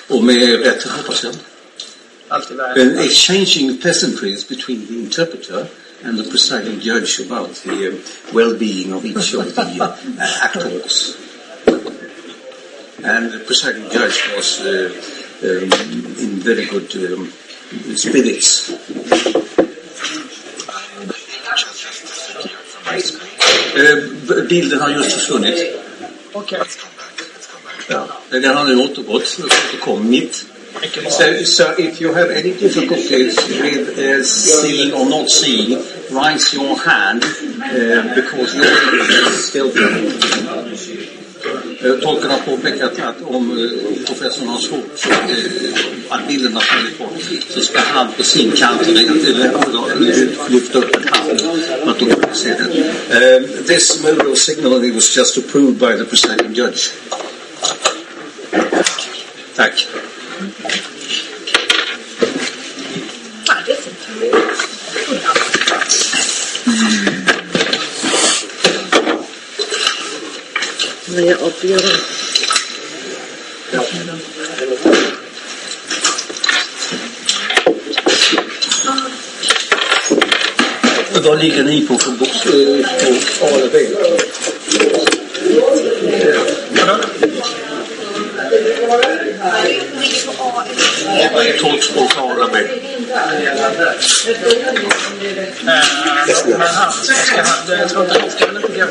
Och med rätt, hoppas jag. Exchanging pleasantries between the interpreter and the presiding judge about the well-being of each of the actors. And the presiding judge was in very good spirits. Bilden har just försvunnit. Okej. Ja, den har nu återkommit. So if you have any difficulties with seeing or not seeing, raise your hand because you're still tolkarna har påpekat att om professorn har svårt att bilderna fallit bort, så ska han på sin kant lyfta upp en hand för att de kan se den. This mode of signaling was just approved by the presiding judge. Tack. Vad är avgörande? Vad ligger ni på för box på A eller B? Tolkspråk A eller B? Men han ska ha, jag tror inte han ska inte gå.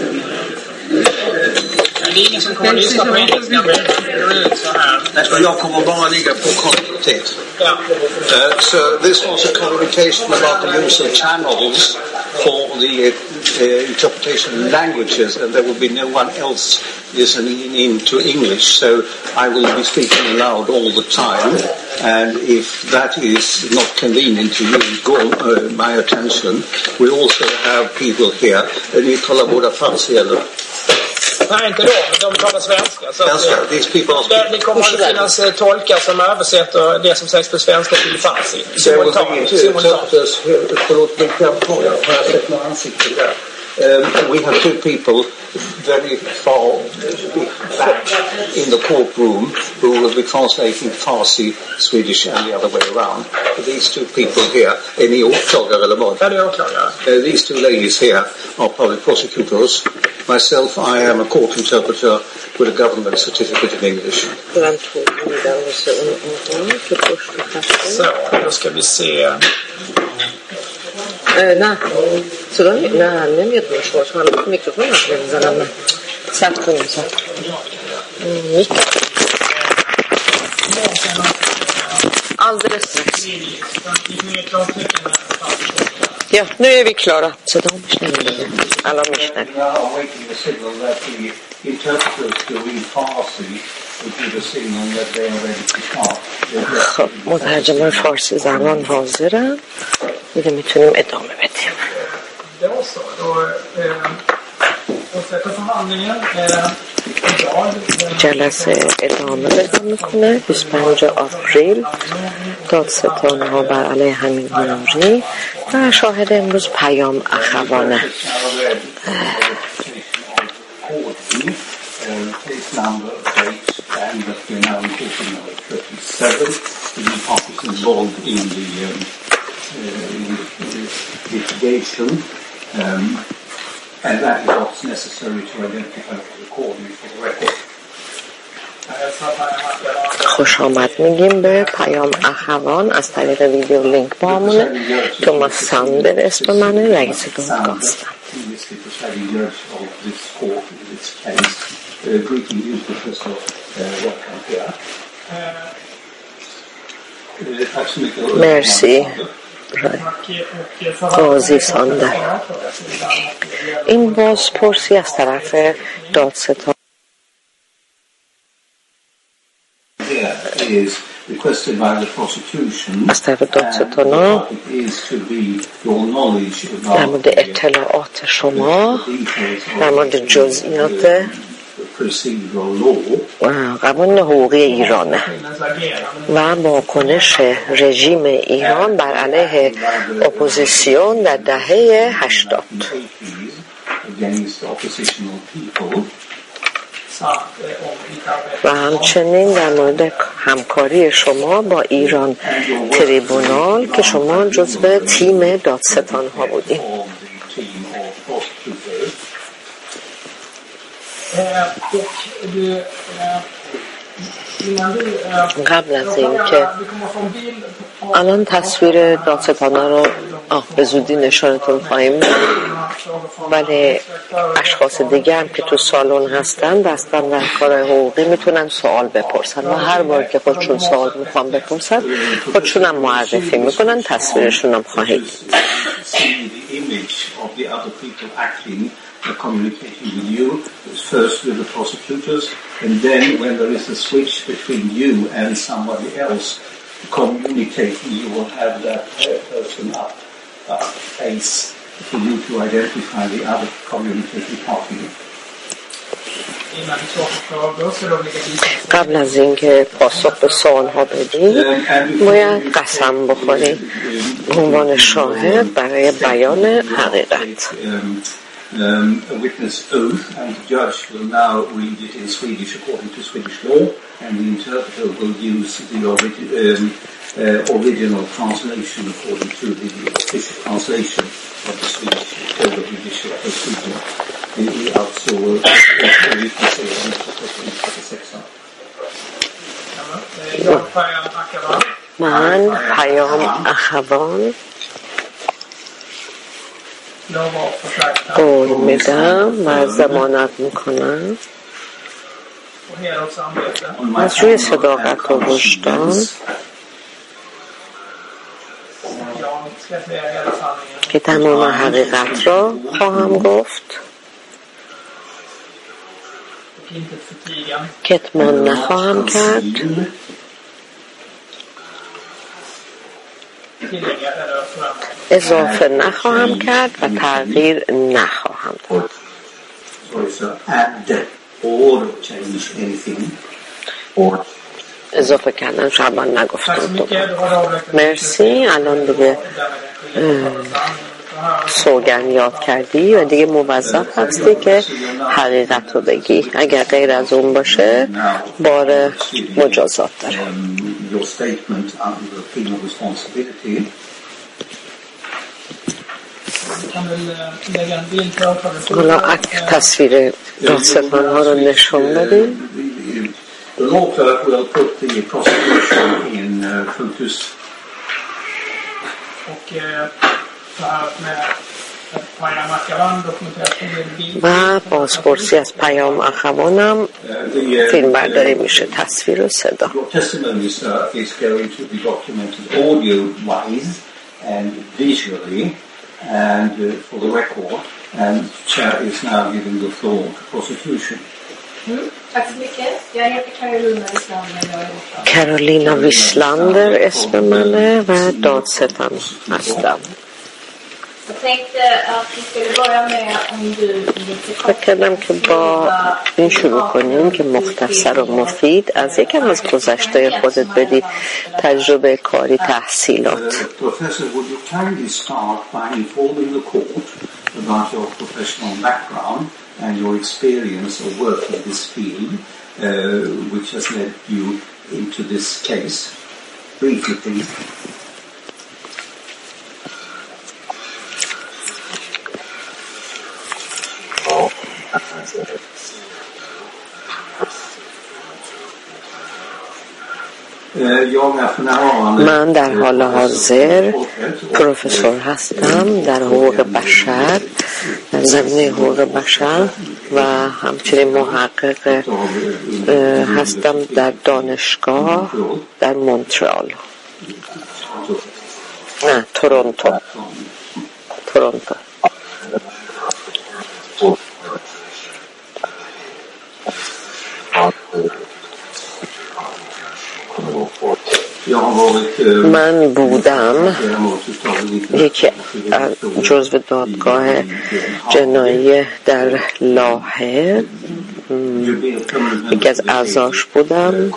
Det är ingen som kommer att lyssna på engelska, men det ut så här. Jag kommer bara ligga på kontinuitet. Ja. So this was a communication about the use of channels for the interpretation of languages, and there will be no one else listening in to English, so I will be speaking aloud all the time, and if that is not convenient to you, my attention. We also have people here. Ni talar båda farsi eller? Nej, inte de talar svenska. Så these people det kommer att finnas tolkar som översätter det som sägs på svenska till farsi. Simultant. Förlåt, men jag har sett några ansikten där. We have two people very far back in the courtroom who will be translating Farsi, Swedish and the other way around. These two people here, any åklagare eller vad? Ja, det är åklagare. These two ladies here are public prosecutors. Myself, I am a court interpreter with a government certificate in English. Så, då ska vi se. Så då när ni vet vad så har man mikrofonen så där med satt på så. Alldeles strax. Ja, nu är vi klara. Så de snälla. Alla lyssnar. خب مترجمان فارسی زمان حاضرم دیگه میتونیم ادامه بدیم. جلسه ادامه پیدا میکنه. 25 آوریل دادستان ها بر علیه حمید نوری و شاهد امروز پیام اخوانه. And that we're now talking about 37, the parties involved in the litigation, and that is what's necessary to identify the recording for the record. خوش آمد میگیم به پیام اخوان از طریق ویدیو لینک با همونه. توماس ساندر اسم منه، رئیس دادگاه هستم. Greeting you, Professor. Welcome here. Tack så mycket. Merci. قاضی ساندر. این بازپرسی از طرف دادستان از طرف دادستان در مورد اطلاعات شما در مورد جزئیات قانون حقوقی ایرانه و واکنش رژیم ایران بر علیه اپوزیسیون در دهه 80. و همچنین در مورد همکاری شما با ایران تریبونال که شما جزو تیم دادستان ها بودیم. قبل از این که الان تصویر دادستانا رو به زودی نشانتون خواهیم داد، ولی اشخاص دیگه هم که تو سالن هستن دستن در کار حقوقی میتونن سوال بپرسن و هر بار که خودشون سوال میخوان بپرسن خودشون هم معرفی میکنن، تصویرشون هم خواهید communicating with you, first with the prosecutors, and then when there is a switch between you and somebody else communicating, you will have that person up face for you to identify the other communicating party. قبل از اینکه پاسخ به سوال ها بدیم باید قسم بخوریم عنوان شاهد برای بیان حقیقت. A witness oath, and the judge will now read it in Swedish according to Swedish law, and the interpreter will use the original translation according to the official translation of the Swedish Code of Judicial Procedure. Alltså, vi kan se من پیام اخوان قول میدم و ضمانت میکنم از روی صداقت و وجدان که تمام حقیقت را خواهم گفت، کتمان نخواهم کرد، اضافه نخواهم کرد و تغییر نخواهم داد. اضافه کردن شبان نگفتم. مرسی. الان دیگه سوگن یاد کردی و دیگه موظف هستی که حقیقت رو بگی. اگر غیر از اون باشه بار مجازات داره. حالا تصویر دادستان ها رو نشون بدیم. و بازپرسی از پیام اخوانم فیلم برداری میشه، تصویر و صدا. And for the record, and Chair is now giving the floor to prosecution. Tack så mycket. Jag heter Carolina Wislander. Carolina Wislander اسم منه و دادستان هستم. فکر کردم که با این شروع کنیم که مختصر و مفید از یکم از گذشته خودت بدی، تجربه کاری، تحصیلات. And your experience of work in this field, which has led you into this case. Briefly, please. من در حال حاضر پروفسور هستم در حقوق بشر، در زمینه حقوق بشر و همچنین محقق هستم در دانشگاه در مونترال، نه تورنتو. من بودم یکی جزو دادگاه جنایی در لاهه، یکی از اعضاش بودم،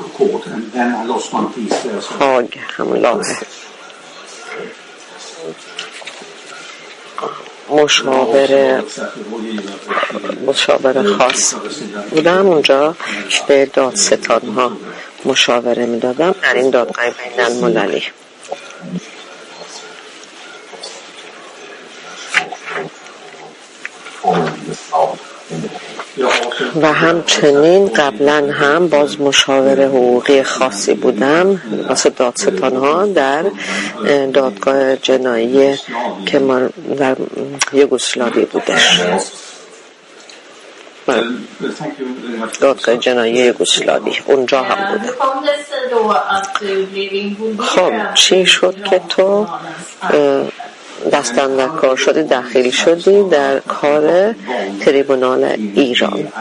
هاگ، همون لاهه. مشاور خاص بودم. اونجا به دادستان ها مشاوره میدادم در این دادگاه بین المللی. و همچنین قبلا هم باز مشاور حقوقی خاصی بودم واسه دادستان ها در دادگاه جنایی که در یوگسلاوی بودش، دادگاه جنایی یوگسلاوی اونجا هم بودم. خب چی شد که تو دستن در کار شدی، داخل شدی در کار تریبونال ایران؟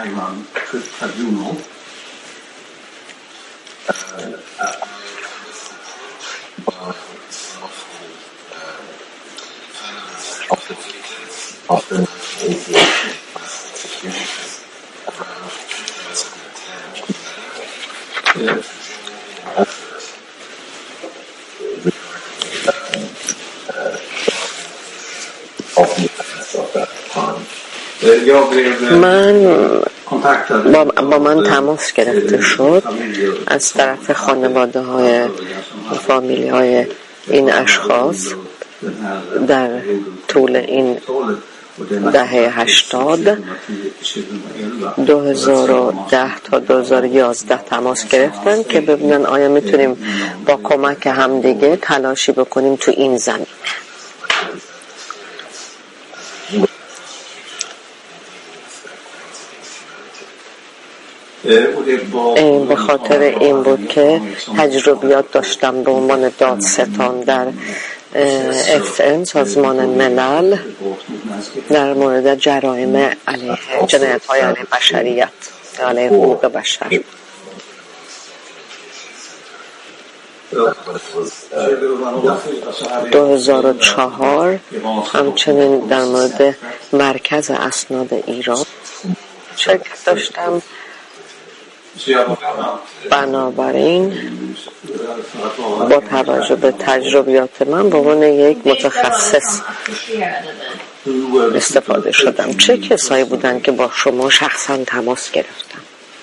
با من تماس گرفته شد از طرف خانواده های فامیلی های این اشخاص در طول این دهه 80 2010 تا 2011 تماس گرفتن که ببینن آیا میتونیم با کمک همدیگه تلاشی بکنیم تو این زمین. به خاطر این بود که تجربیات داشتم به عنوان دادستان در FN سازمان ملل در مورد جرایم علیه جنایت‌های علیه بشریت، علیه حقوق بشر. در 2004 همچنین در مورد مرکز اسناد ایران شرکت داشتم. بنابراین با توجه به تجربیات من به عنوان یک متخصص استفاده شدم. چه کسایی بودن که با شما شخصا تماس گرفتن؟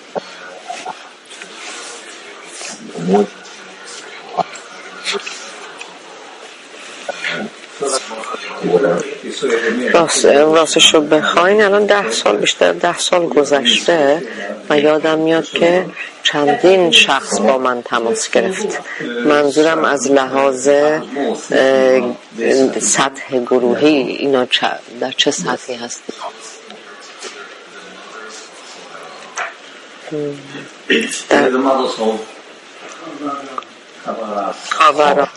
راستش رو بخواین الان 10 سال، بیشتر 10 سال گذشته و یادم میاد که چندین شخص با من تماس گرفت. منظورم از لحاظ سطح گروهی اینا در چه سطحی هستی؟ در خاوران،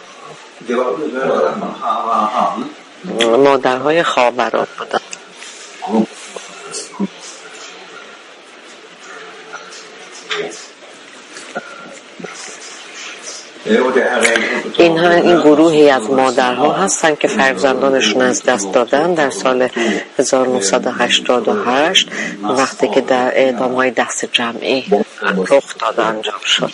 مادرهای خاوران بودن. این گروهی از مادرها هستن که فرزندانشون از دست دادن در سال 1988 وقتی که در اعدام‌های دست جمعی رخ داد انجام شد.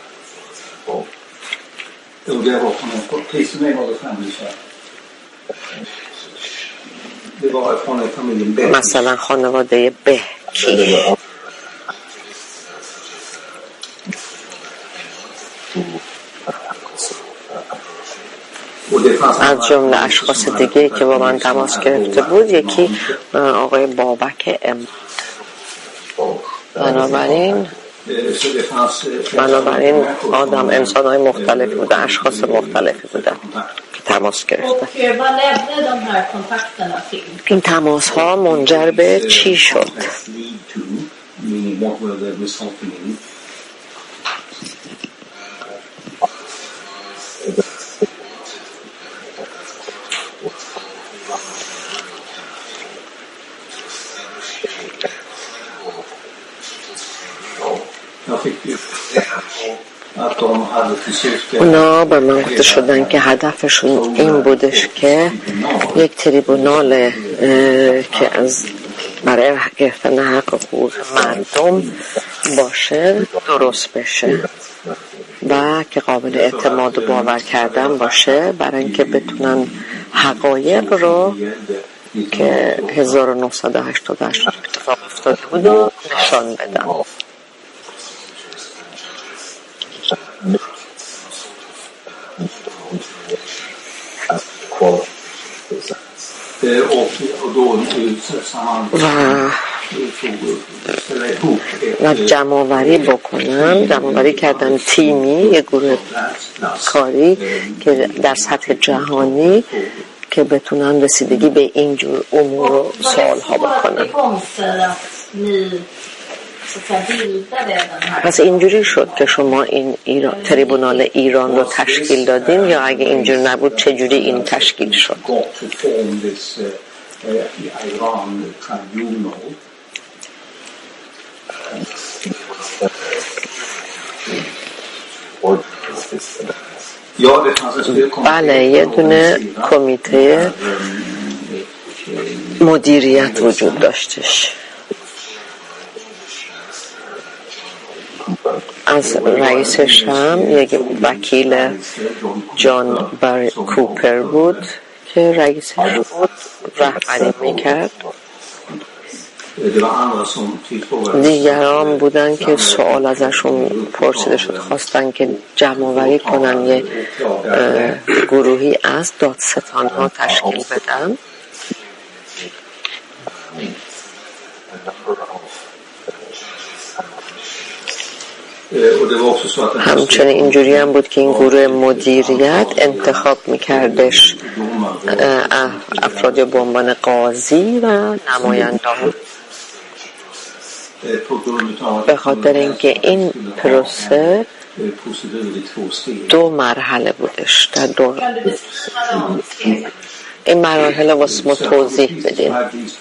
مثلا خانواده بهکی، از جمله اشخاص دیگه که با من تماس گرفته بود یکی آقای بابک ام. بنابراین انسان‌های مختلفی بودن، اشخاص مختلفی بودن که تماس گرفتن. این تماس ها منجر به چی شد؟ اونا به من گفته شدن که هدفشون این بودش که یک تریبونال که از برای گرفتن حق حقوق مردم باشه درست بشه و که قابل اعتماد و باور کردن باشه برای اینکه بتونن حقایق رو که 1988 اتفاق افتاده بود و نشان بدن. و جمع‌آوری کردن تیمی، یه گروه کاری که در سطح جهانی که بتونن رسیدگی به اینجور امور و سوال‌ها بکنن. پس اینجوری شد که شما این تریبونال ایران رو تشکیل دادین، یا اگه اینجور نبود چجوری این تشکیل شد؟ بله، یه دونه کمیته مدیریت وجود داشتش. از رئیسش هم یک وکیل جان بری کوپر بود که رئیسش بود، رهبری میکرد. دیگران بودن که سوال ازشون پرسیده شد، خواستن که جمع‌آوری کنن، یه گروهی از دادستان ها تشکیل بدن. همچنین اینجوری هم بود که این گروه مدیریت انتخاب میکردش افرادی به عنوان قاضی و نمایندگان، به خاطر اینکه این پروسه 2 مرحله بودش. در این مراحل واسه ما توضیح بدیم.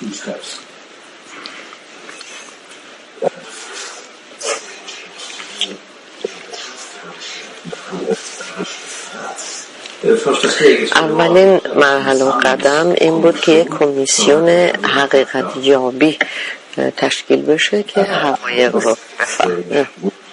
اولین مرحله و قدم این بود که یک کمیسیون حقیقت یابی تشکیل بشه که حقایق رو بفهمه.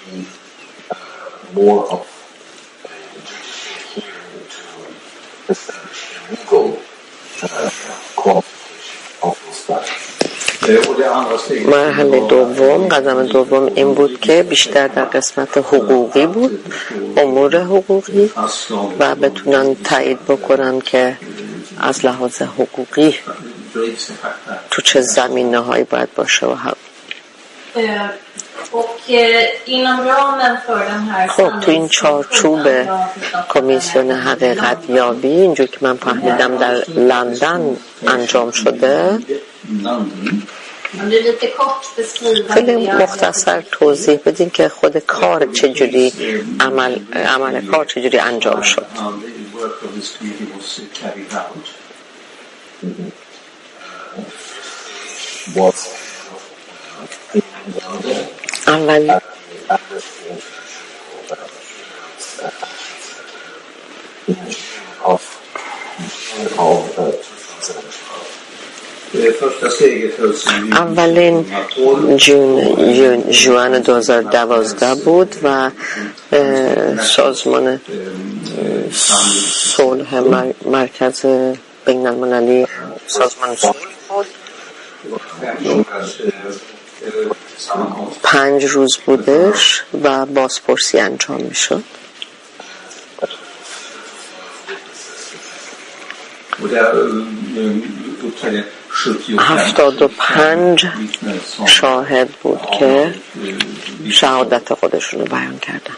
مرحله دوم، قدم دوم این بود که بیشتر در قسمت حقوقی بود، امور حقوقی، و بتونن تایید بکنن که از لحاظ حقوقی تو چه زمینه‌هایی باید باشه و خب تو این چارچوب کمیسیون حقیقت یابی، اینجور که من فهمیدم در لندن انجام شده. خیلی مختصر توضیح بدین که خود کار چجوری عمل کار چجوری انجام شد. اول اولین ژوئن 2012 بود و سازمان صلح مرکز بین المللی سازمان صلح بود. 5 روز بودش و بازپرسی انجام می شد. 75 شاهد بود که شهادت خودشون رو بیان کردن.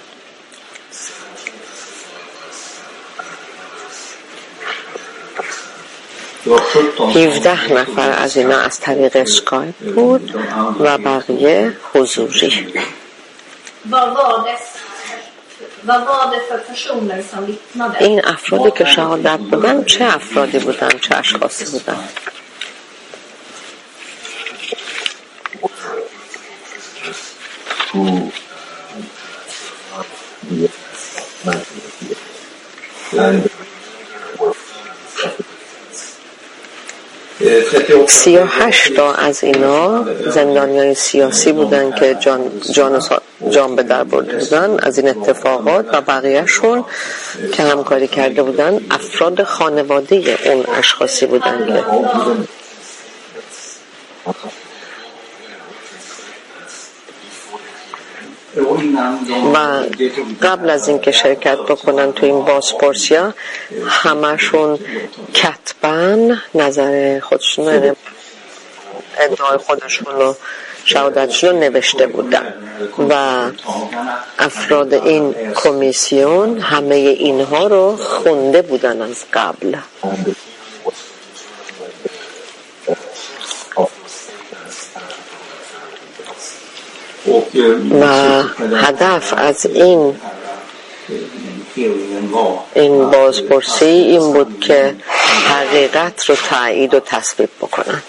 هفده نفر از اینا از طریق اسکایپ بود و بقیه حضوری. این افرادی که شهادت دادن چه افرادی بودن، چه اشخاصی بودن؟ و 38 تا از اینا زندانیان سیاسی بودن که جان به در برده بودن از این اتفاقات، و بقیهشون که همکاری کرده بودن افراد خانواده اون اشخاصی بودن که و قبل از اینکه شرکت بکنن تو این بازپرسیا همشون کتباً نظر خودشون رو ادعای خودشون رو شهادتشون رو نوشته بودن و افراد این کمیسیون همه اینها رو خونده بودن از قبل و هدف از این بازپرسی این بود که حقیقت رو تایید و تصویب بکنن.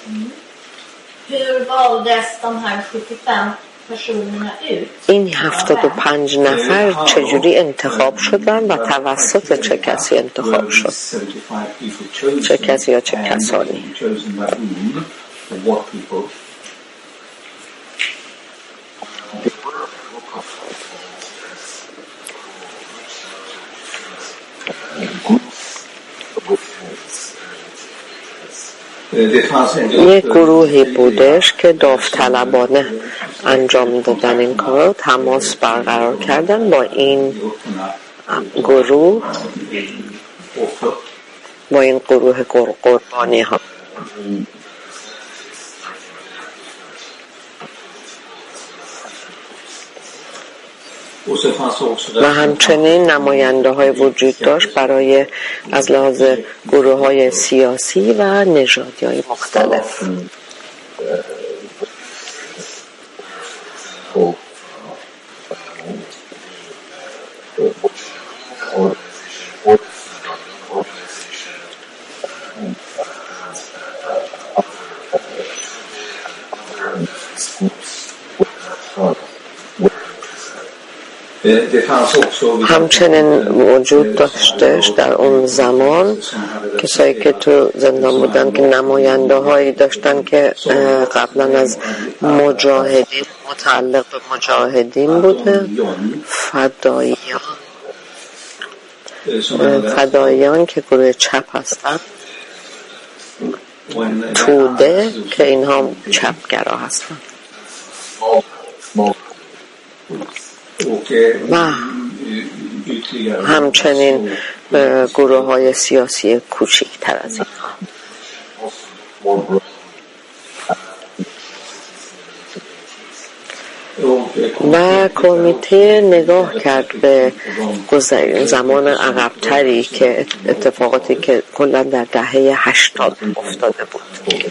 این 75 نفر چجوری انتخاب شدن و توسط چه کسی انتخاب شد؟ چه کسی یا چه کسانی؟ یک گروهی بودش که داوطلبانه انجام دادن این کار، تماس برقرار کردن با این گروه قربانی ها و همچنین نماینده های وجود داشت برای از لحاظ گروه های سیاسی و نژادی های مختلف. همچنین وجود داشتش در اون زمان کسایی که تو زندان بودن که نماینده هایی داشتن که قبلا از مجاهدین متعلق به مجاهدین بوده، فداییان که گروه چپ هستن، توده که اینها چپگرا هستن و همچنین گروه های سیاسی کوچکتر از اینها. و کمیته نگاه کرد به زمان عقب‌تری که اتفاقاتی که کلا در دهه 80 افتاده بود،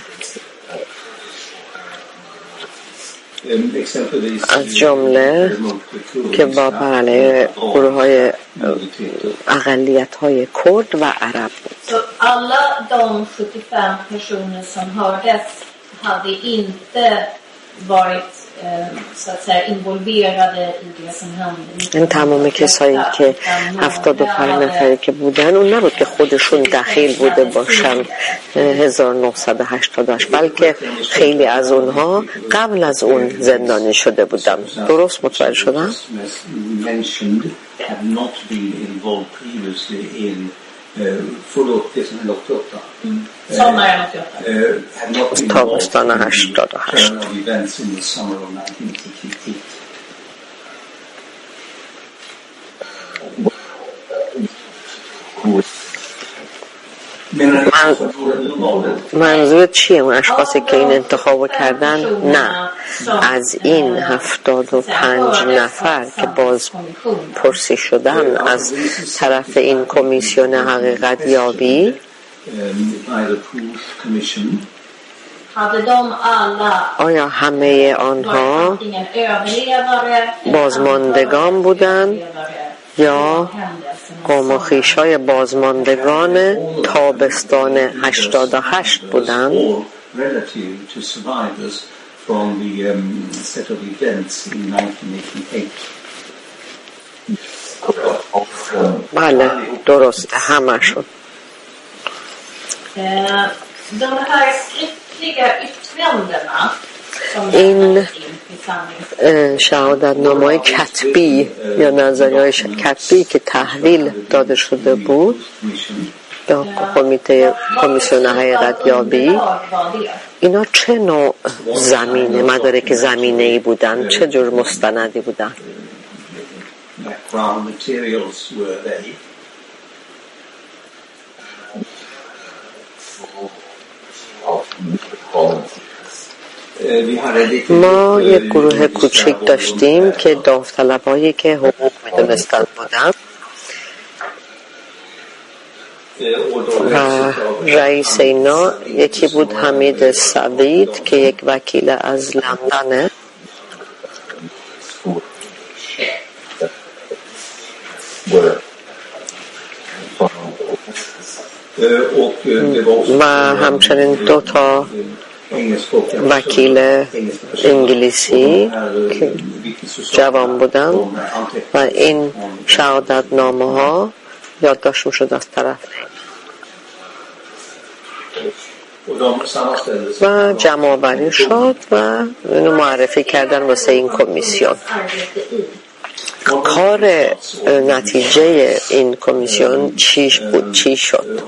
از جمله که با علیه گروه های اقلیت های کرد و عرب بود. alla de 75 personer som hördes hade inte varit så att säga involverade i det som hände. این تمام کسایی که 75 نفری که بودن اون نبود که خودشون دخیل بوده باشن 1988، بلکه خیلی از اونها قبل از اون زندانی شده بودن. درست متوجه شدم؟ تابستان 88. منظور چیه اون اشخاصی که این انتخاب کردن؟ نه، از این 75 نفر که باز پرسی شدن از طرف این کمیسیون حقیقت یابی، آیا همه آنها بازماندگان بودند یا قوم و خویشای بازماندگان تابستان 88 بودند؟ بله درسته، همشون. این شهادت نامه‌های کتبی یا نظریه‌های کتبی که تحویل داده شده بود به کمیسیون حقیقت یابی اینا چه نوع زمینه مدارک زمینه‌ای بودن؟ چه جور مستندی بودن؟ ما یک گروه کوچک داشتیم که داوطلبایی که حقوق میدونستن بودن و رئیس اینا یکی بود حمید سعید که یک وکیل از لندنه و همچنین 2 وکیل انگلیسی که جوان بودن و این شهادت نامه ها یادداشت شد از طرف و جمع آوری شد و اینو معرفی کردن واسه این کمیسیون. کار نتیجه این کمیسیون چی بود؟ چی شد؟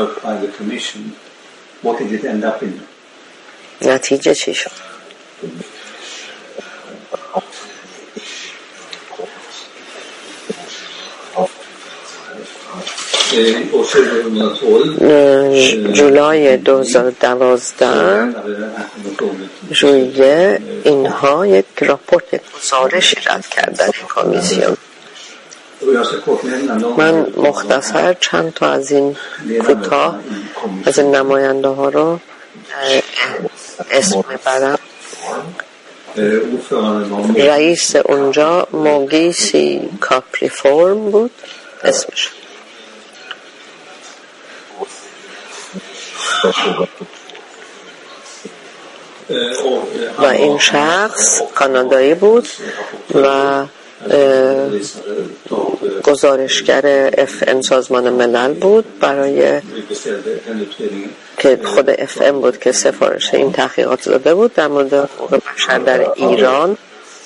نتیجه چی شد؟ جولای 2012 ژوئیه اینها یک راپورت گزارشی رد کردن کمیسیون. من مختصر چند تا از این کوتاه از این نماینده ها رو اسم میبرم. رئیس اونجا موگیسی کاپریفورم بود اسمش و این شخص کانادایی بود و گزارشگر FN سازمان ملل بود برای که خود FM بود که سفارش این تحقیقات داده بود در مورد حقوق بشر در ایران.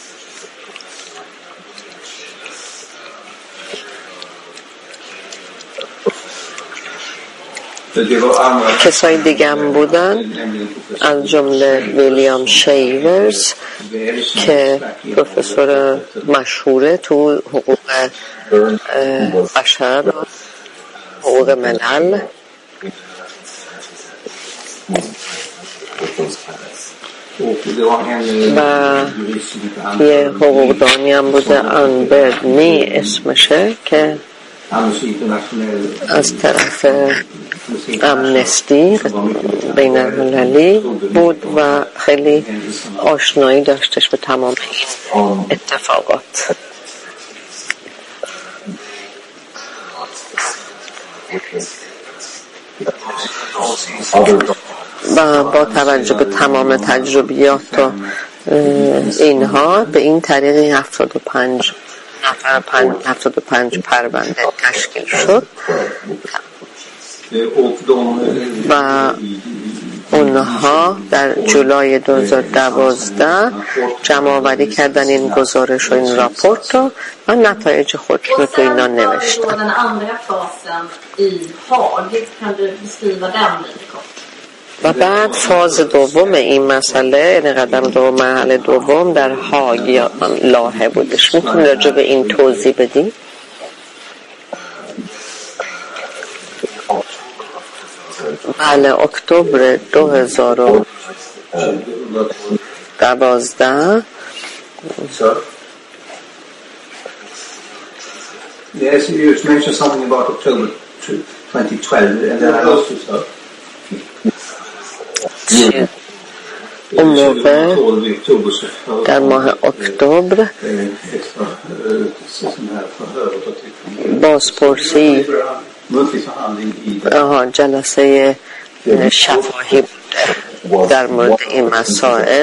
کسای دیگه هم بودن از جمله ویلیام شیورز که پروفسور مشهوره تو حقوق بشر و حقوق ملل و یه حقوقدانی هم بوده آنبرنی اسمشه که از طرف امنستی بین المللی بود و خیلی آشنایی داشتش به تمام این اتفاقات. و با توجه به تمام تجربیات و اینها به این طریق 75 پرونده تشکیل شد و اونها در جولای 2012 جمع آوری کردن این گزارش و این راپورت رو و نتایج خود رو تو اینا نوشتن. و بعد فاز دوم این مسئله، یعنی قدم دوم، مرحله دوم در هاگ یا لاهه بودش. میتونی راجع به این توضیح بدی؟ بله، اکتبر 2012 Yes, you mentioned something about October 2012 and then I lost it. اون موقع در ماه اکتبر بازپرسی جلسه شفاهی در مورد این مسائل،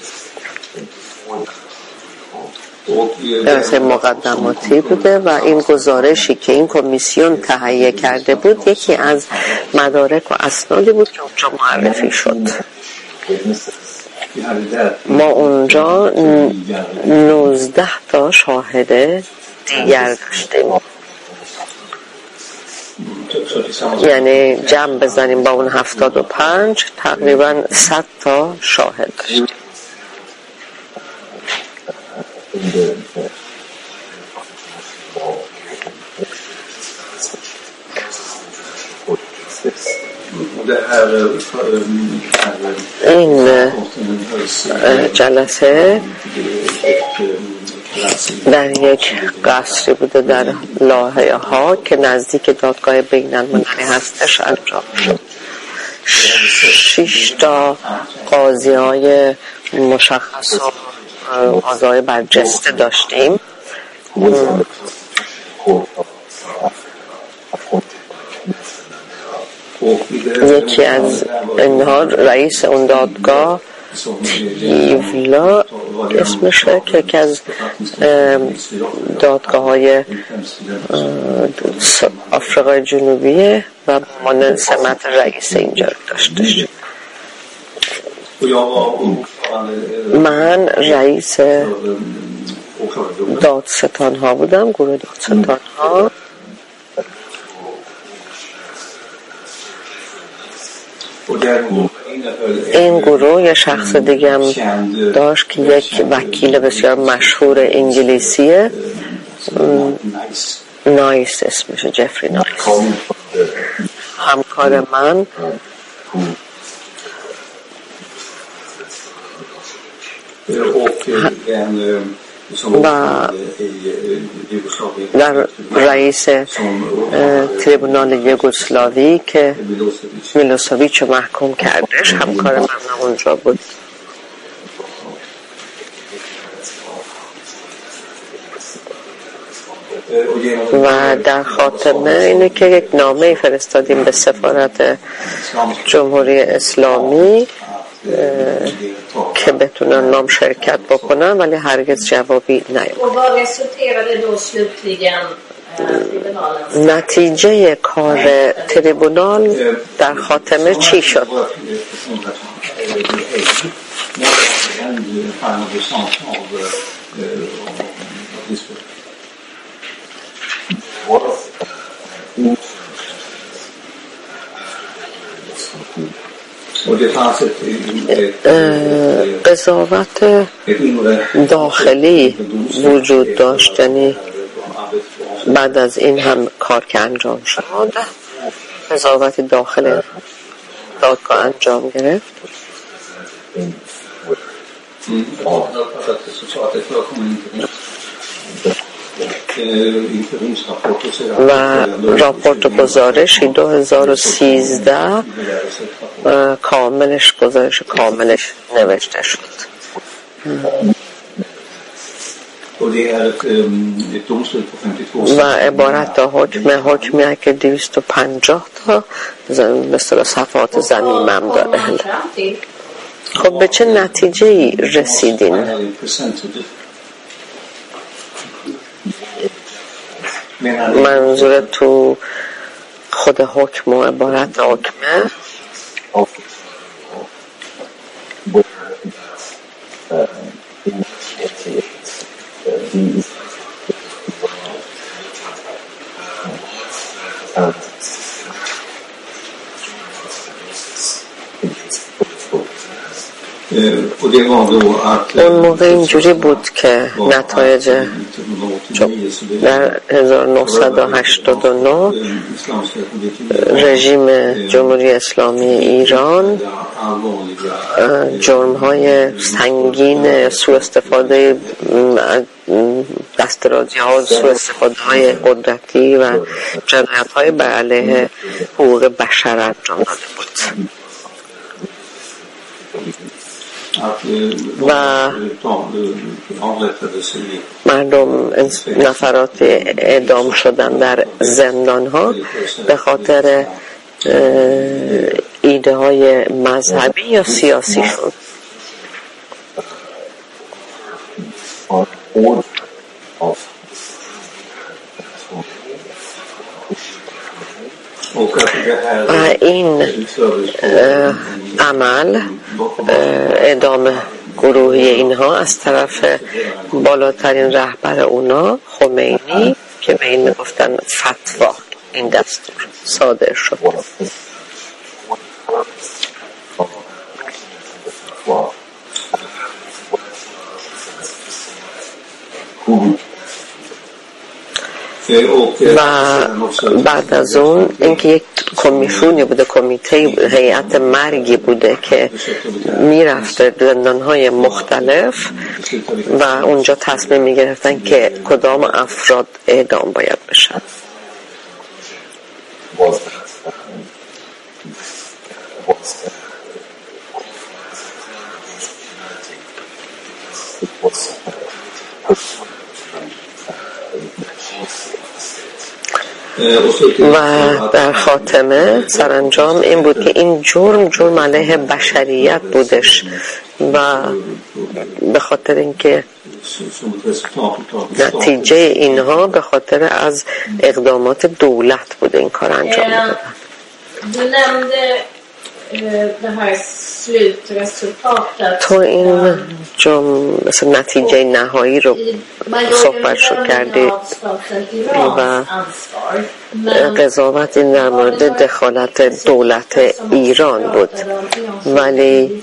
جلسه مقدماتی بوده و این گزارشی که این کمیسیون تهیه کرده بود یکی از مدارک و اسنادی بود که اونجا معرفی شد. ما اونجا 19 تا شاهد دیگر داشتیم یعنی جمع بزنیم با اون 75 تقریبا 100 تا شاهد داشتیم. این جلسه در یک قصری بوده در لاهه ها که نزدیک دادگاه بین المللی هستش انجام شد. 6 تا قاضی های مشخص و قاضی برجسته داشتیم. یکی از اینها رئیس اون دادگاه تیولا اسمشه که یکی از دادگاه های آفریقای جنوبیه و مان سمت رئیس اینجا داشته. من رئیس دادستان ها بودم، گروه دادستان ها. این گروه یه شخص دیگه هم داشت که یک وکیل بسیار مشهور انگلیسیه، نایس اسمشه، جفری نایس، همکار من. و در رئیس تریبونال یوگسلاوی که میلوسویچ رو محکوم کردش همکار من اونجا بود. و در خاتمه اینه که یک نامه فرستادیم به سفارت جمهوری اسلامی که بتونن نام شرکت بکنن، ولی هرگز جوابی نیامد. نتیجه کار تریبونال در خاتمه چی شد؟ قضاوت داخلی وجود داشت، یعنی بعد از این هم کار که انجام شد قضاوت داخل دادگاه انجام گرفت و راپورت گزارشی 2013 کاملش گزارش کاملش نوشته شد. و عبارت حکمی که 250 تا مثل صفحات ضمیمم داره. خب به چه نتیجه ای رسیدین؟ منظور تو خود حکم و عبارت حکمه؟ اون موقع اینجوری بود که نتایج در 1989 رژیم جمهوری اسلامی ایران جرم‌های سنگین سوء استفاده دسترازی‌ها و سوء استفاده‌های قدرتی و جنایت‌های بر علیه حقوق بشر انجام داده بود و مردم نفرات اعدام شدن در زندان‌ها به خاطر ایده های مذهبی یا سیاسی شد. این عمل اعدام گروهی اینها از طرف بالاترین رهبر اونا خمینی که به این میگفتن فتوا این دستور صادر شد. و بعد از اون اینکه یک کمیسیونی بوده، کمیته هیئت مرگی بوده که میرفته زندانهای مختلف و اونجا تصمیم میگرفتن که کدام افراد اعدام باید بشن. و در خاتمه سرانجام این بود که این جرم علیه بشریت بودش و به خاطر اینکه نتیجه اینها به خاطر از اقدامات دولت بوده این کار انجام دادن. تو این مثل نتیجه نهایی رو صحبت شد کردی و قضاوت این در مورد دخالت دولت ایران بود، ولی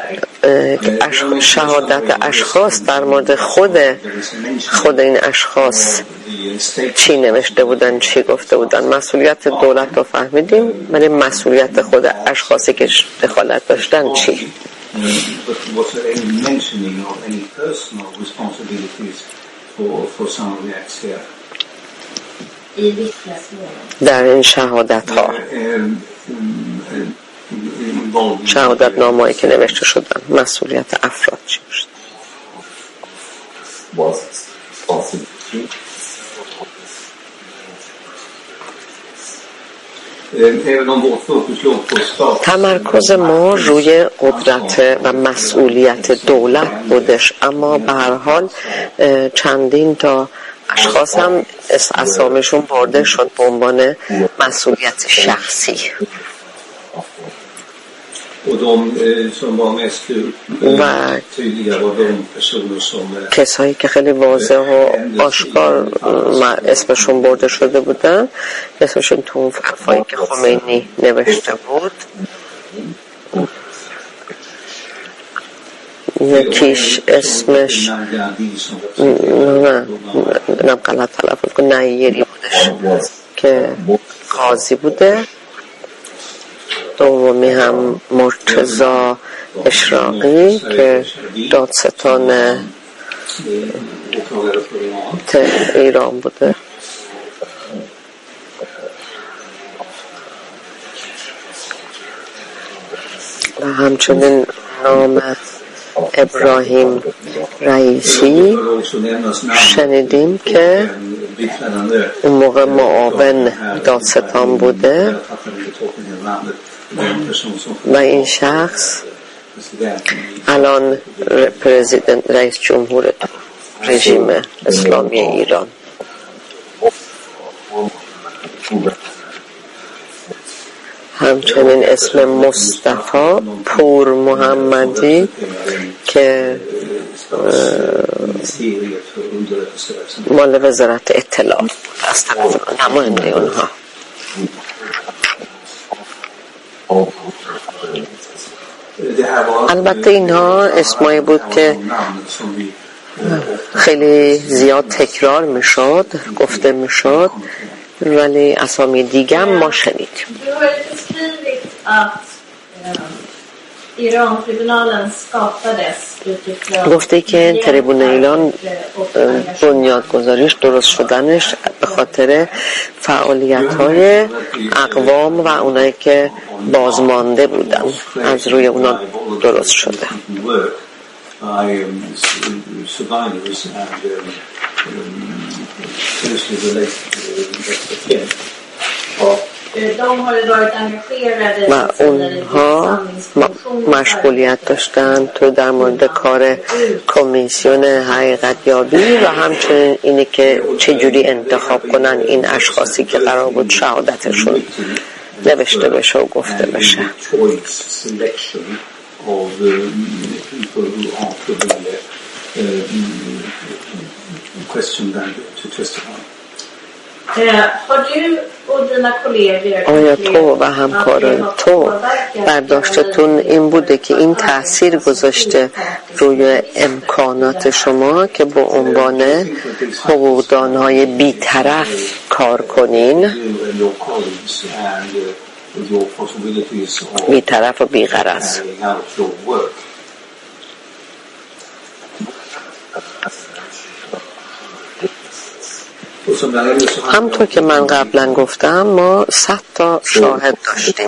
شهادت اشخاص در مورد خود این اشخاص چی نوشته بودن، چی گفته بودن. مسئولیت دولت رو فهمیدیم، ولی مسئولیت خود اشخاصی که دخالت داشتن چی؟ در این شهادت ها، شهادت نامه‌ای که نوشته شدن، مسئولیت افراد چی بود؟ تمرکز ما روی قدرت و مسئولیت دولت بودش، اما به هر حال چندین تا اشخاص هم اسامیشون برده شد به عنوان مسئولیت شخصی و کسایی که خیلی واضح و آشکار اسمشون برده شده بودن، اسمشون تو اون حرفایی که خمینی نوشته بود. یکیش اسمش نه غلط تلفظ کنم، نیری بودش که قاضی بوده. دومی هم مرتضی اشراقی که دادستان ایران بوده. و همچنین نام ابراهیم رئیسی شنیدیم که اون موقع معاون دادستان بوده و این شخص الان رئیس جمهور رژیم اسلامی ایران. همچنین اسم مصطفی پور محمدی که مال وزارت اطلاعات از طرف نماینده اونها. البته اینها اسمایی بود که خیلی زیاد تکرار میشد، گفته میشد، ولی اسامی دیگه هم ما شنیدیم. گفته که تریبون ایران بنیادگذاریش، درست شدنش به خاطر فعالیت‌های اقوام و اونایی که بازمانده بودن، از روی اونا درست شده. و اونها مشغولیت داشتن تو در مورد کار کمیسیون حقیقت یابی و همچنین اینه که چجوری انتخاب کنن این اشخاصی که قرار بود شهادتشون نوشته بشه و گفته بشه. و آیا تو و همکاران تو برداشتتون این بوده که این تأثیر گذاشته روی امکانات شما که به عنوان حقوقدانهای بی‌طرف کار کنین؟ بی‌طرف و بی‌غرض. همطور که من قبلا گفتم ما 100 تا شاهد داشتیم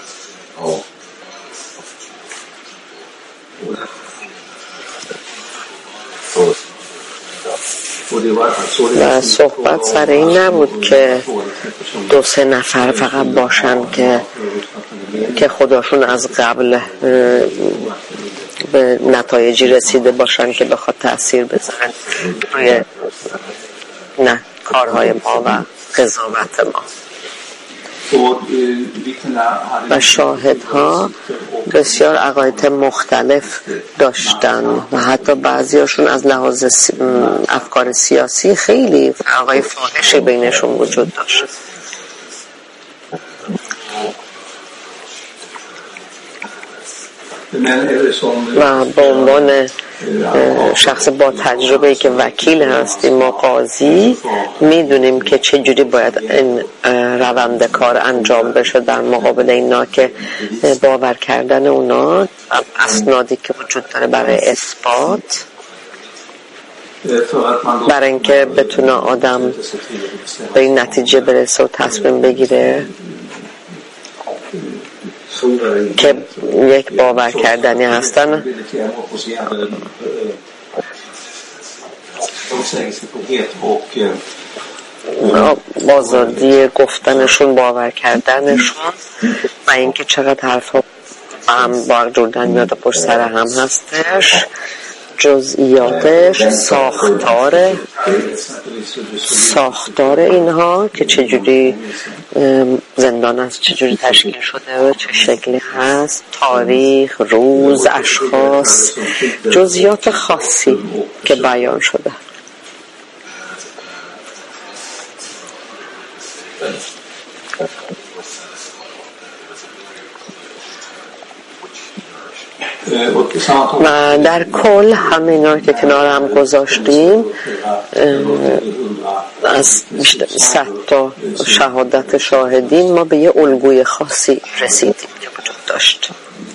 و صحبت سر این نبود که 2-3 نفر فقط باشن که خداشون از قبل به نتایجی رسیده باشن که بخواد تأثیر بذارن روی کارهای ما و قضاوت ما. و شاهدها بسیار عقاید مختلف داشتن و حتی بعضیاشون از لحاظ افکار سیاسی خیلی فرقای فاحشی بینشون وجود داشت. و به عنوان شخص با تجربه که وکیل هستیم و قاضی میدونیم که چجوری باید این روند کار انجام بشه در مقابل اینا که باور کردن اونا اسنادی که وجود داره برای اثبات، برای اینکه بتونه آدم به این نتیجه برسه و تصمیم بگیره که یک باور کردنی هستن. آزادی گفتنشون، باور کردنشون و اینکه چقدر حرفا هم با جردن میاد و پشت سر هم هستش، جزئیاتش، ساختار اینها که چجوری زندان است، چجوری تشکیل شده و چه شکلی هست، تاریخ، روز، اشخاص، جزئیات خاصی که بیان شده. و در کل همینا که کنار هم گذاشتیم از 100 تا شهادت شاهدین ما به یه الگوی خاصی رسیدیم که وجود داشت.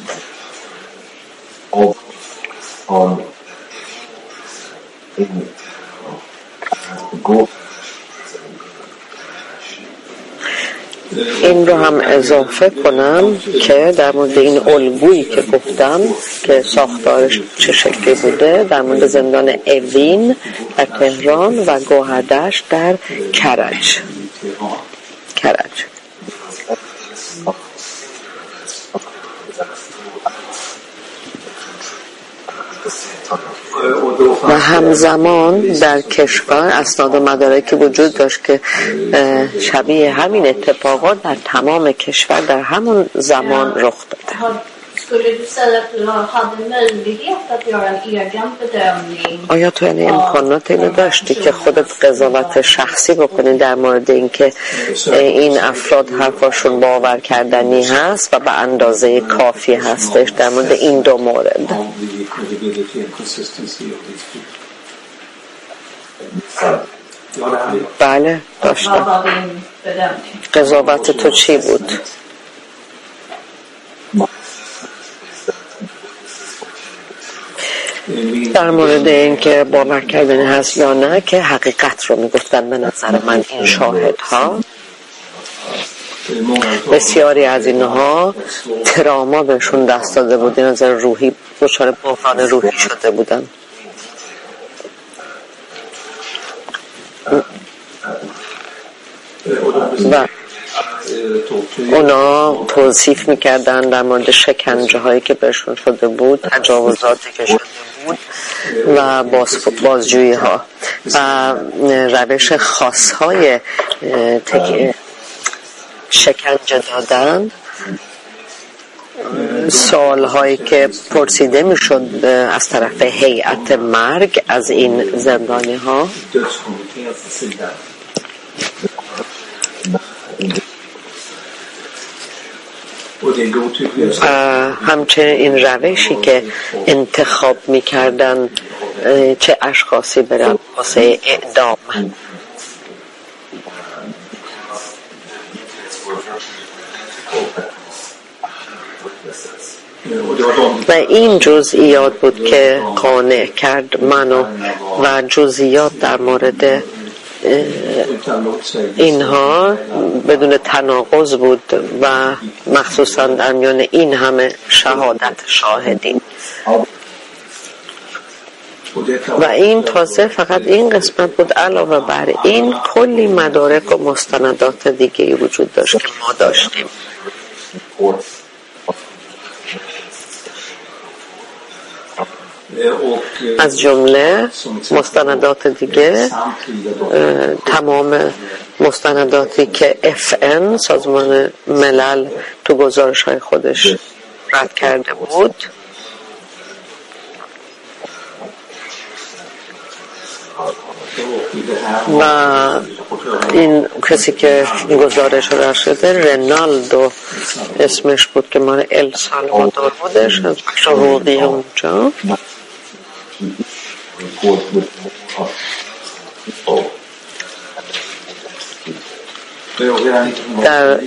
این رو هم اضافه کنم که در مورد این الگویی که گفتم که ساختارش چه شکلی بوده، در مورد زندان اوین در تهران و گوهردشت در کرج. و همزمان در کشور اسناد و مدارکی وجود داشت که شبیه همین اتفاقات در تمام کشور در همون زمان رخ داده. آیا تو یعنی امکانات اینو داشتی که خودت قضاوت شخصی بکنی در مورد اینکه این افراد حرفاشون باور کردنی هست و به اندازه کافی هستش در مورد این دو مورد؟ بله داشتم. قضاوت تو چی بود؟ در مورد اینکه باور کردنی هست یا نه که حقیقت رو میگفتن. به نظر من این شاهدها بسیاری از اینها تراما بهشون دست داده بود، نظر روحی دچار بحران روحی شده بودن و اونا توصیف میکردن در مورد شکنجه هایی که بهشون شده بود، تجاوزاتی که شده بود و بازجویی ها و روش خاص های شکنجه دادن. سوال هایی که پرسیده میشد از طرف هیئت مرگ از این زندانی ها همچنین این روشی که انتخاب میکردن چه اشخاصی برن واسه اعدام. و این جزئیات بود که قانع کرد منو و جزئیات در مورد اینها بدون تناقض بود و مخصوصا در میان این همه شاهدین. و این تازه فقط این قسمت بود. علاوه بر این کلی مدارک و مستندات دیگه وجود داشت که ما داشتیم. از جمله مستندات دیگه تمام مستنداتی که FN سازمان ملل تو گزارش‌های خودش رد کرده بود و این کسی که گزارش رو شده رنالدو اسمش بود که مال ال سالوادور بودش، از بخش حقوقی اونجا. در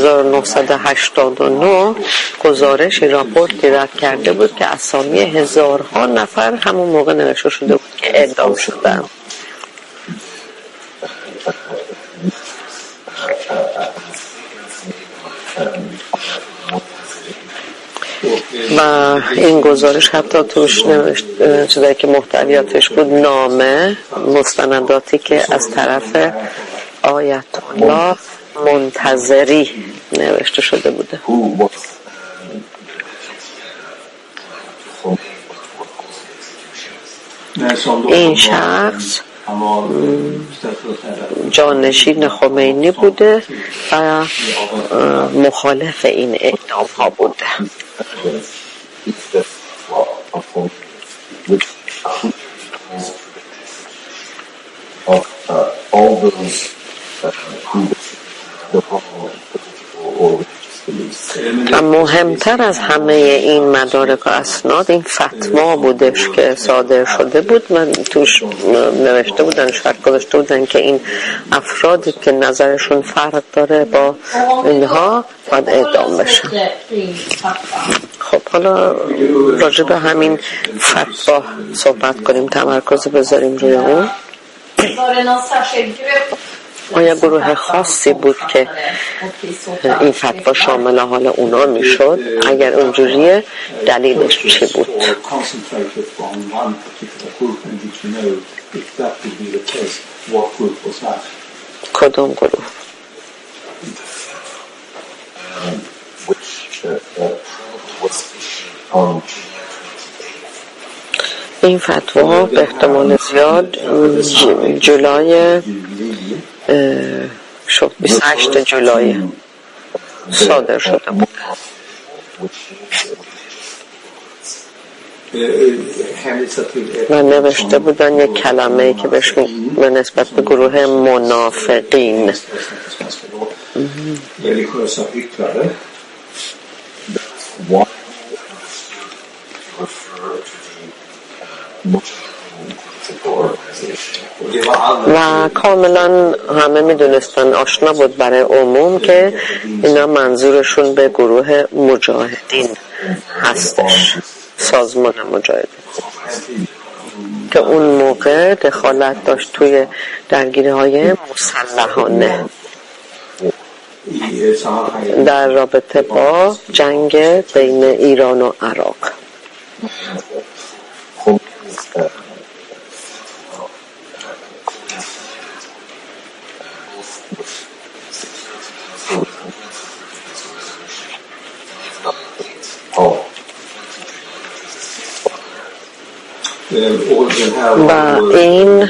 1989 گزارشی راپورتی رد کرده بود که اسامی هزارها نفر همون موقع نوشته شده بود که اعدام شدن. و این گزارش حتی توش نوشت چیزایی که محتویاتش بود نامه مستنداتی که از طرف آیت الله منتظری نوشته شده بوده. این شخص جانشین خمینی بوده و مخالف این اعدام ها بوده. و مهمتر از همه این مدارک و اسناد این فتوا بودش که صادر شده بود. من توش نوشته بودن، شرط گذاشته بودن که این افرادی که نظرشون فرق داره با اینها باید اعدام بشن. خب حالا راجع به همین فتوا صحبت کنیم، تمرکز بذاریم روی اون. آیا گروه خاصی بود که این فتوا شامل حال اونا میشد؟ اگر اونجوریه دلیلش چی بود؟ کدوم گروه؟ این فتوا به احتمال زیاد جولای 28 جولای صادر شده بود و نوشته بودن یک کلمه‌ای که بهش به نسبت به گروه منافقین و کاملا همه میدونستن، آشنا بود برای عموم که اینا منظورشون به گروه مجاهدین هستش، سازمان مجاهدین که اون موقع دخالت داشت توی درگیری‌های مسلحانه در رابطه با جنگ بین ایران و عراق. و این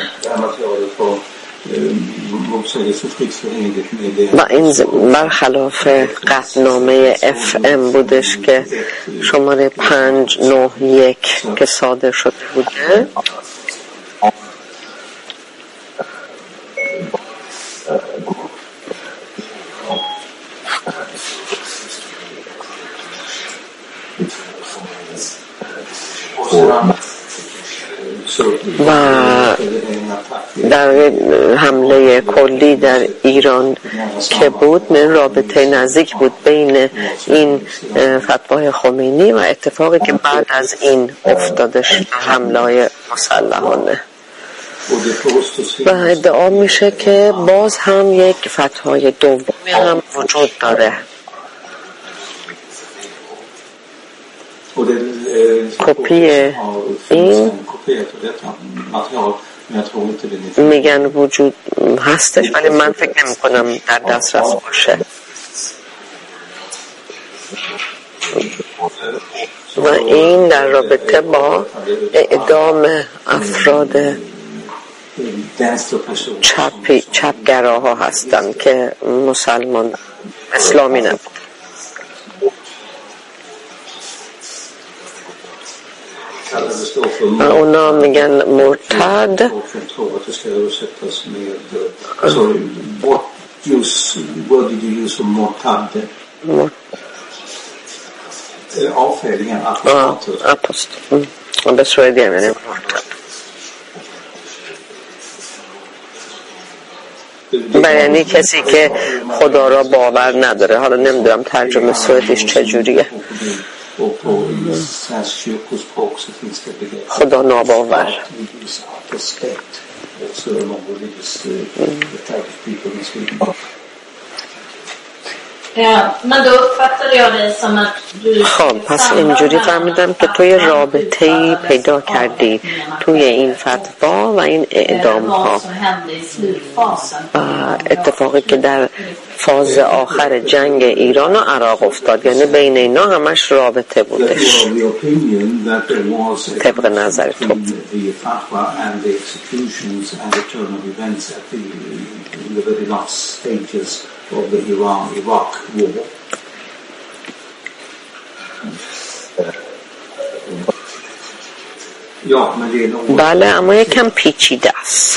برخلاف قطعنامه FM بودش که شماره 591 که صادر شده بوده. و در حمله کلی در ایران که بود، من رابطه نزدیک بود بین این فتوای خمینی و اتفاقی که بعد از این افتادش حمله مسلحانه. و ادعا میشه که باز هم یک فتوای دومی هم وجود داره. کپی این میگن وجود هستش، ولی من فکر نمی کنم در دسترس باشه. و این در رابطه با اعدام افراد چپگراها هستند که مسلمان اسلامی نبود. اونا میگن مرتد. Apostel. به سوئدی هم یعنی مرتد. یعنی کسی که خدا را باور نداره. حالا نمیدونم ترجمه سوئدیش چجوریه. خدا ناباور. خب پس اینجوری فهمیدم که توی رابطه‌ای پیدا کردی توی این فتوا و این اعدام ها و اتفاقی که در فاز آخر جنگ ایران و عراق افتاد، یعنی بین اینا همش رابطه بودش طبق نظر تو. of the Iran-Iraq war. بله اما یکم پیچیده است.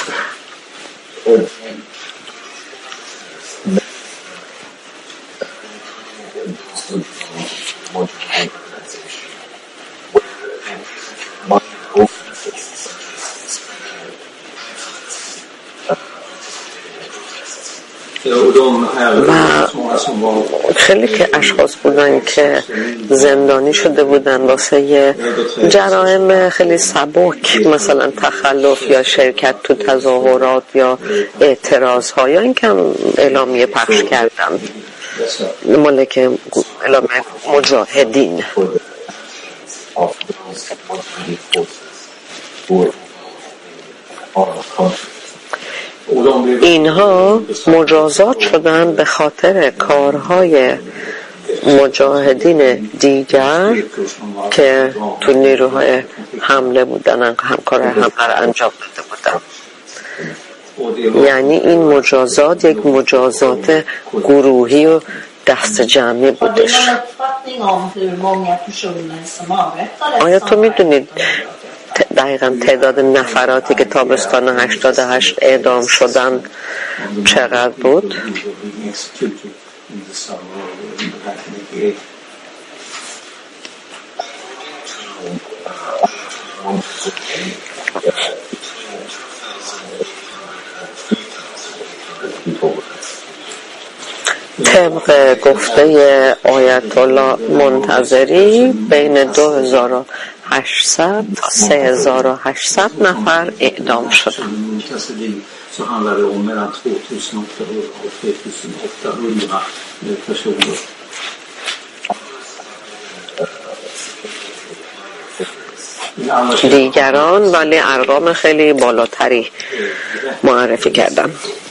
و خیلی که اشخاص بودن که زندانی شده بودن واسه جرائم خیلی سبک، مثلا تخلف یا شرکت تو تظاهرات یا اعتراض ها، یا این که اعلامیه پخش کردن مالک اعلامیه مجاهدین. اینها مجازات شدن به خاطر کارهای مجاهدین دیگر که تو نیروهای حمله بودن، همکارای حمله را انجام داده بودن. یعنی این مجازات یک مجازات گروهی و دست جمعی بودش. آیا تو میدونید دقیقا تعداد نفراتی که تابستان 88 اعدام شدن چقدر بود؟ طبق گفته آیت الله منتظری بین 2800 تا 3800 نفر اعدام شدند. Så handlar det om mellan 2800 och 3800 personer. دیگران ولی ارقام خیلی بالاتری معرفی کردن.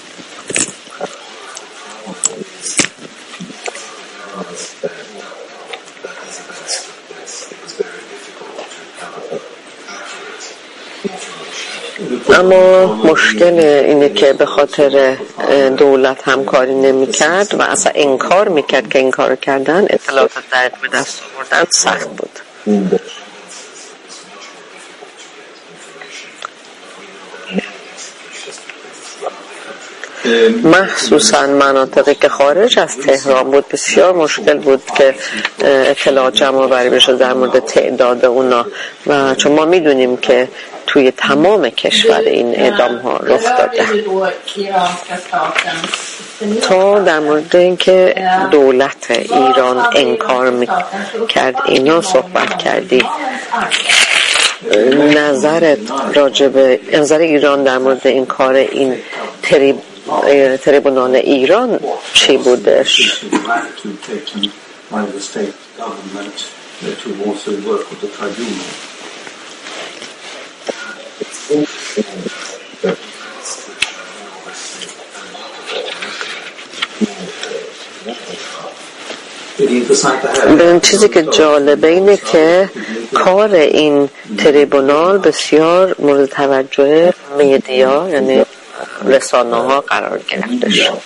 اما مشکل اینه که به خاطر دولت همکاری نمی‌کرد و اصلا انکار می‌کرد که این کارو کردن، اطلاعات دقیق به دست آوردن سخت بود. مخصوصا مناطقی که خارج از تهران بود بسیار مشکل بود که اطلاعات جمع آوری بشه در مورد تعداد اونا، و چون ما میدونیم که توی تمام کشور این اعدام ها رخ داده. تا در مورد اینکه دولت ایران انکار کرد اینا صحبت کردی. نظر ایران در مورد انکار این تریبونال ایران چی بودش؟ به چیزی که جالبه اینه که کار این تریبونال بسیار مورد توجه میدیا یعنی رسانه ها قرار گرفته شد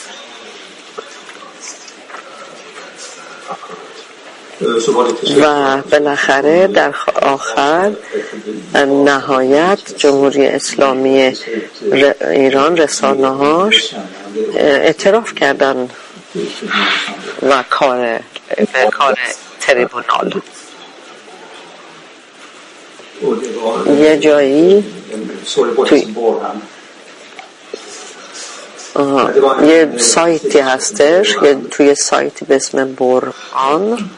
و بالاخره در آخر نهایت جمهوری اسلامی ایران رسانه هاش اعتراف کردن و کار تریبونال یه جایی یه سایتی هستش توی سایتی به اسم برهان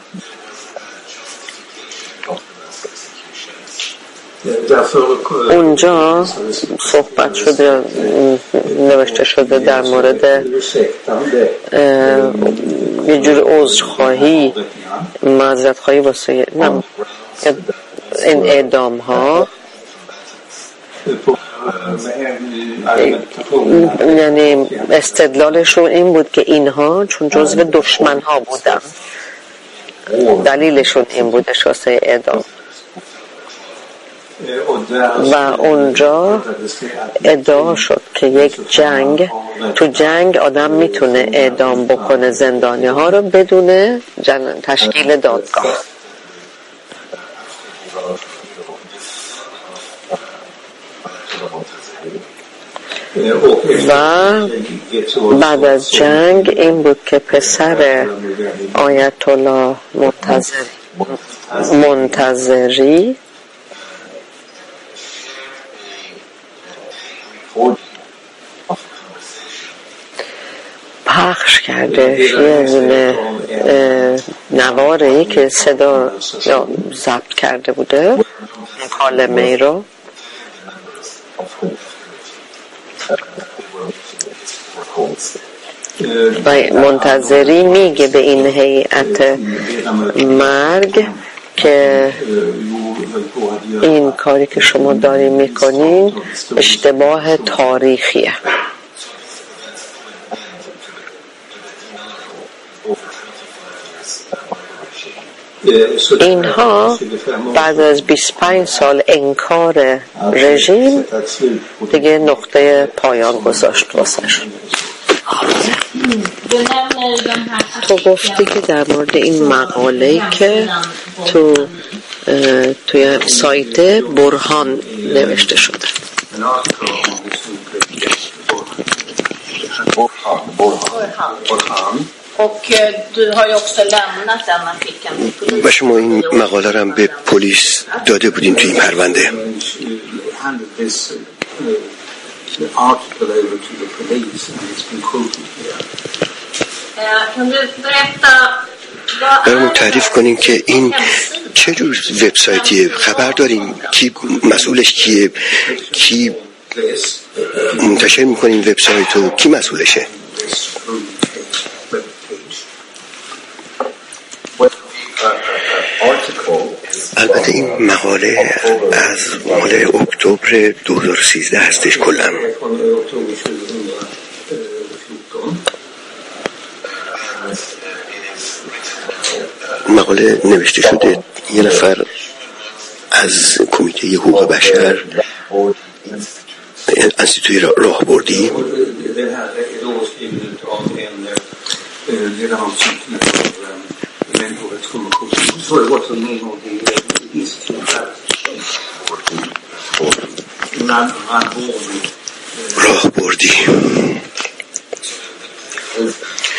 اونجا صحبت شده نوشته شده در مورد یه جور عذرخواهی معذرت خواهی واسه این اعدام ها یعنی استدلالشون این بود که اینها چون جزو دشمن ها بودن دلیلشون این بودش واسه اعدام و اونجا ادعا شد که یک تو جنگ آدم میتونه اعدام بکنه زندانی ها رو بدون تشکیل دادگاه و بعد از جنگ این بود که پسر آیت الله منتظری پخش کرده یه نواره‌ای که صدا یا ضبط کرده بوده مکالمه ای رو و منتظری میگه به این هیئت مرگ که این کاری که شما دارین میکنین اشتباه تاریخیه اینها بعد از 25 سال انکار رژیم دیگه نقطه پایان گذاشت واسش. تو گفتی که در مورد این مقاله‌ای که توی سایت برهان نوشته شده و شما این مقاله رو هم به پلیس داده بودین توی این پرونده. برامون تعریف کنین که این چه جور وبسایتیه، خبر داریم کی مسئولش کیه، کی منتشر میکنه این وبسایت و کی مسئولشه؟ البته این مقاله از مال اکتبر 2013 هستش کلا. مقاله نوشته شده یه نفر از کمیته حقوق بشر انستیتوی راهبردی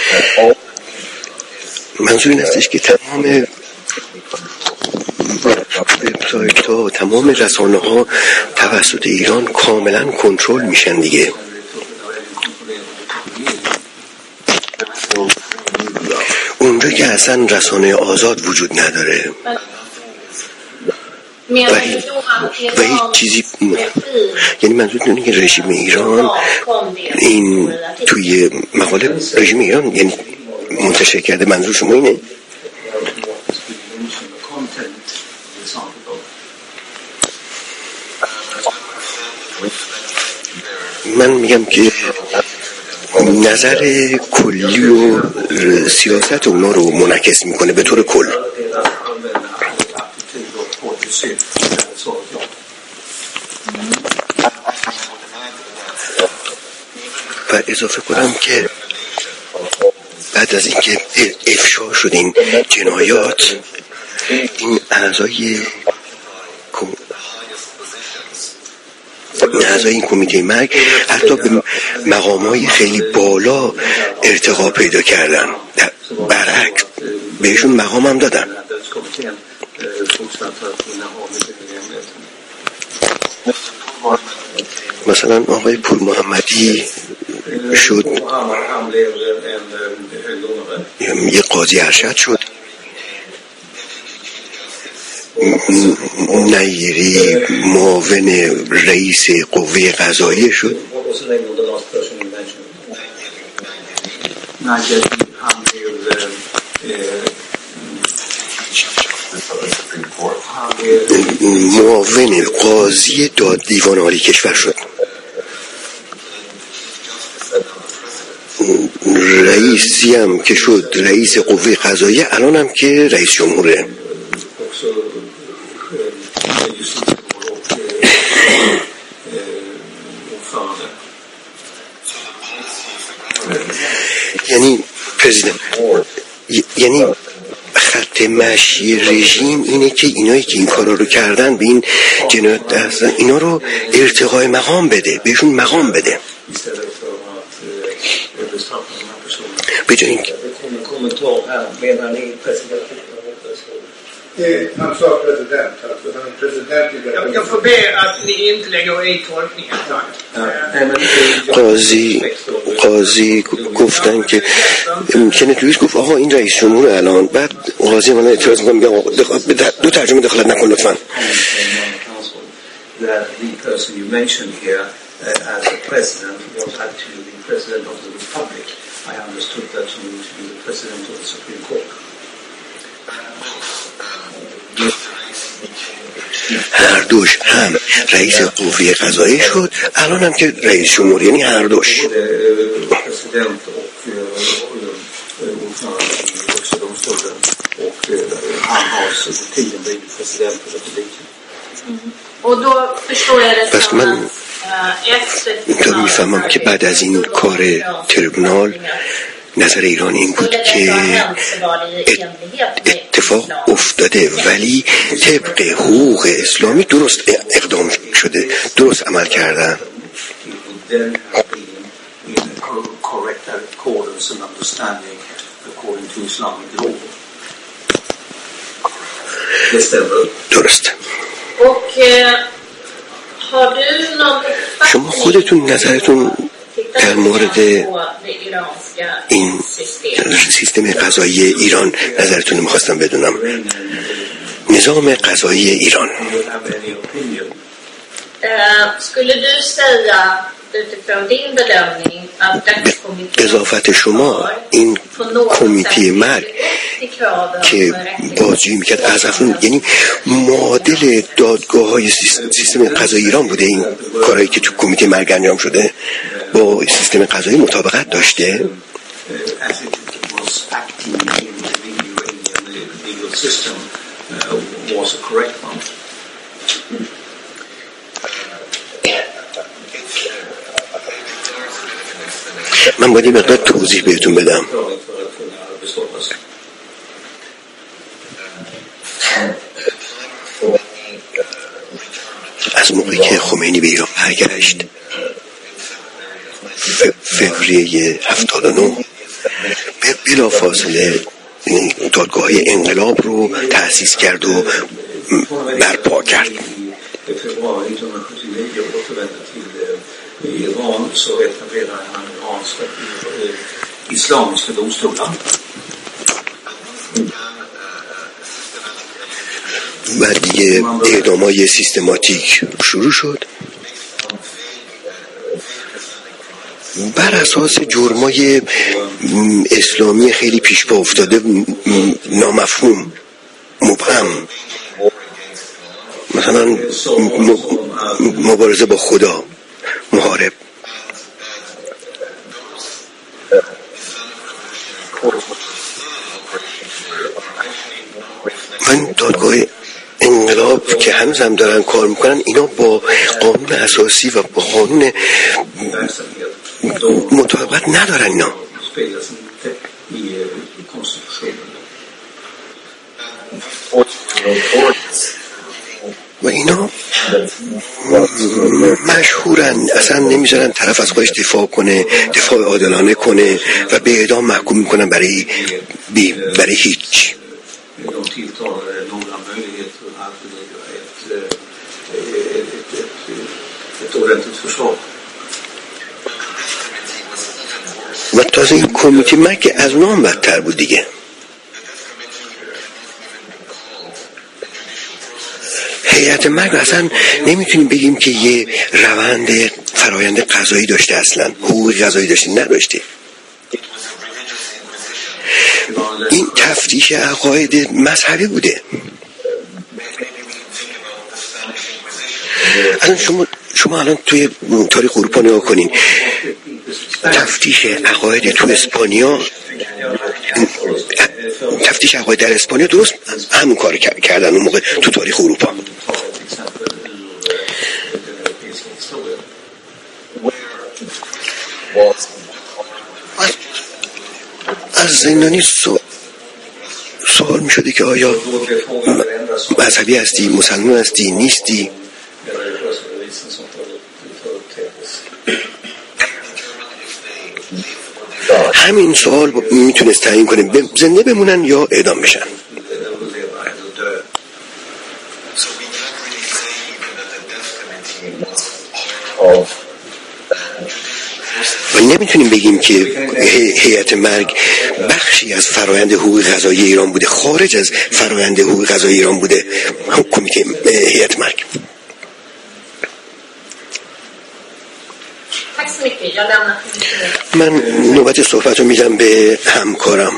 منظور این هستش که تمام وبسایت ها تمام رسانه ها توسط ایران کاملا کنترل میشن دیگه. اونجا که اصلا رسانه آزاد وجود نداره و هیچ چیزی، یعنی منظور اینه که رژیم ایران این توی مقاله رژیم ایران یعنی منتشر کرده، منظور شما اینه؟ من میگم که نظر کلی و سیاست اونا رو منعکس میکنه به طور کل. و اضافه کنم که بعد از اینکه افشا شد این جنایات، این اعضای این کمیته مرگ حتی به مقام‌های خیلی بالا ارتقا پیدا کردن، برعکس بهشون مقام هم دادن. مثلا آقای پور محمدی شد یه قاضی ارشد شد، نیری معاون رئیس قوه قضاییه شد. معاون قاضی دیوان عالی کشور شد. رئیسی هم که شد رئیس قوه قضاییه، الان هم که رئیس جمهوره. یعنی پرزیدنت، یعنی خط مشی رژیم اینه که اینایی که این کارا رو کردن، به این جنایت دستن، اینا رو ارتقای مقام بده، بهشون مقام بده. به جای اینکه Jag får be att ni inte lägger i tolkningen. قاضی گفتن که کنت لوئیس گفت آقا این رئیس جمهور الان، بعد قاضی من اعتراض میکنم میگم آقا دو ترجمه دخالت نکن لطفا. هر دوش هم رئیس قوه قضاییه شد، الان هم که رئیس جمهور، یعنی هر دوش. پس من اینطور میفهمم که بعد از این کار تریبونال نظر ایران این بود که اتفاق افتاده ولی طبق حقوق اسلامی درست اقدام شده، درست عمل کردن. درست. شما خودتون نظرتون در مورد این سیستم قضایی ایران نظرتون رو میخواستم بدونم. نظام قضایی ایران، به اضافت شما این کمیته مرگ که بازجویی میکرد از افراد، یعنی معادل دادگاه های سیستم قضایی ایران بوده، این کارهایی که تو کمیته مرگ انجام شده با سیستم قضایی مطابقت داشته؟ من باید این مقدار توضیح بهتون بدم. از موقعی که خمینی به ایران برگشت فوریه 79 بلا فاصله دادگاه های انقلاب رو تأسیس کرد و برپا کرد. و دیگه اعدام‌های سیستماتیک شروع شد بر اساس جرمای اسلامی خیلی پیش پا افتاده، نامفهوم، مبهم، مثلا مبارزه با خدا، محارب. من دادگاه انقلاب که هنوزم دارن کار میکنن، اینا با قانون اساسی و با قانون مطابقت ندارن اینا. و اینا مشهورن، اصلا نمیذارن طرف از خودش دفاع کنه، دفاع عادلانه کنه و به اعدام محکوم میکنن برای هیچ. و تازه این کمیته مرگ از اونها هم بدتر بود دیگه. هیئت مرگ اصلا نمیتونیم بگیم که یه روند فرایند قضایی داشته، اصلا حقوق قضایی داشته، نداشته. این تفتیش عقاید مذهبی بوده. الان شما الان توی تاریخ اروپا نگاه کنین، تفتیش عقاید تو اسپانیا، تفتیش عقاید در اسپانیا درست همون کار کردن اون موقع تو تاریخ اروپا. از زندانی سوال می شده که آیا مذهبی هستی، مسلمان هستی، نیستی؟ همین سوال میتونست تعیین کنه زنده بمونن یا اعدام بشن. و نمیتونیم بگیم که هیئت مرگ بخشی از فرایند حقوق قضایی ایران بوده، خارج از فرایند حقوق قضایی ایران بوده کمیته هیئت مرگ. من نوبت صحبت رو میدم به همکارم.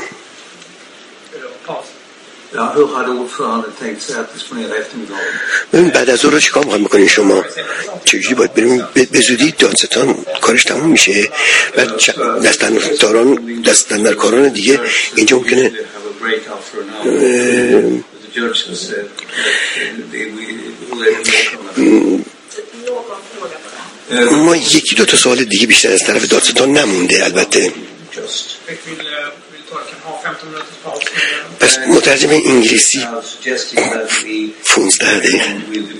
ببین بعد از اون رو چیکار میخوایم بکنین شما؟ چجوری باید بریم؟ به زودی دادستان کارش تموم میشه، بعد دستاندرکاران دیگه اینجا ممکنه ما یکی دو تا سوال دیگه بیشتر از طرف دادستان نمونده البته. پس مترجم انگلیسی 15 دقیقه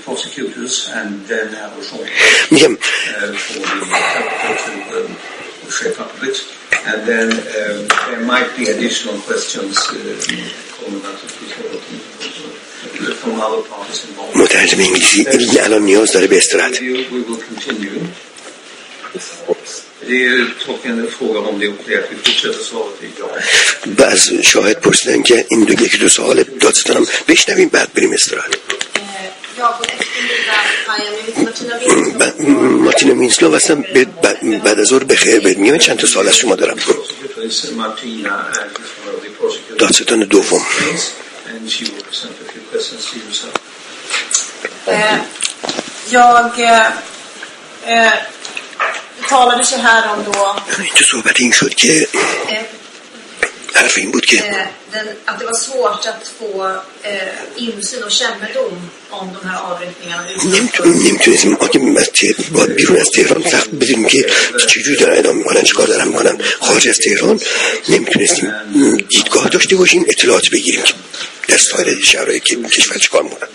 میگم. And then there might be additional questions from other parties involved. مترجم انگلیسی الان نیاز داره به استراحت. We will continue. Det är en fråga om det är okej att vi fortsätter svaret i dag. باز شاهد پرسیدن که این یکی دو سوال دادستانم بشنویم بعد بریم استراحت. مارتینا وینسلو هستم. بعد از ظهر بخیر بهت میگم. چند تا سوال از شما دارم. دادستان دوم. تو صحبت این شد که حرف این بود که att det var svårt att få insyn och kännedom om de här avrättningarna. نمیتونستیم باید بیرون از تهران سخت بدونیم که چجوری دارن اعدام میکنن، چیکار دارن میکنن. خارج از تهران نمیتونستیم دیدگاه داشته باشیم، اطلاعات بگیریم که در سایر شهرهای که کشور چیکار میکنن.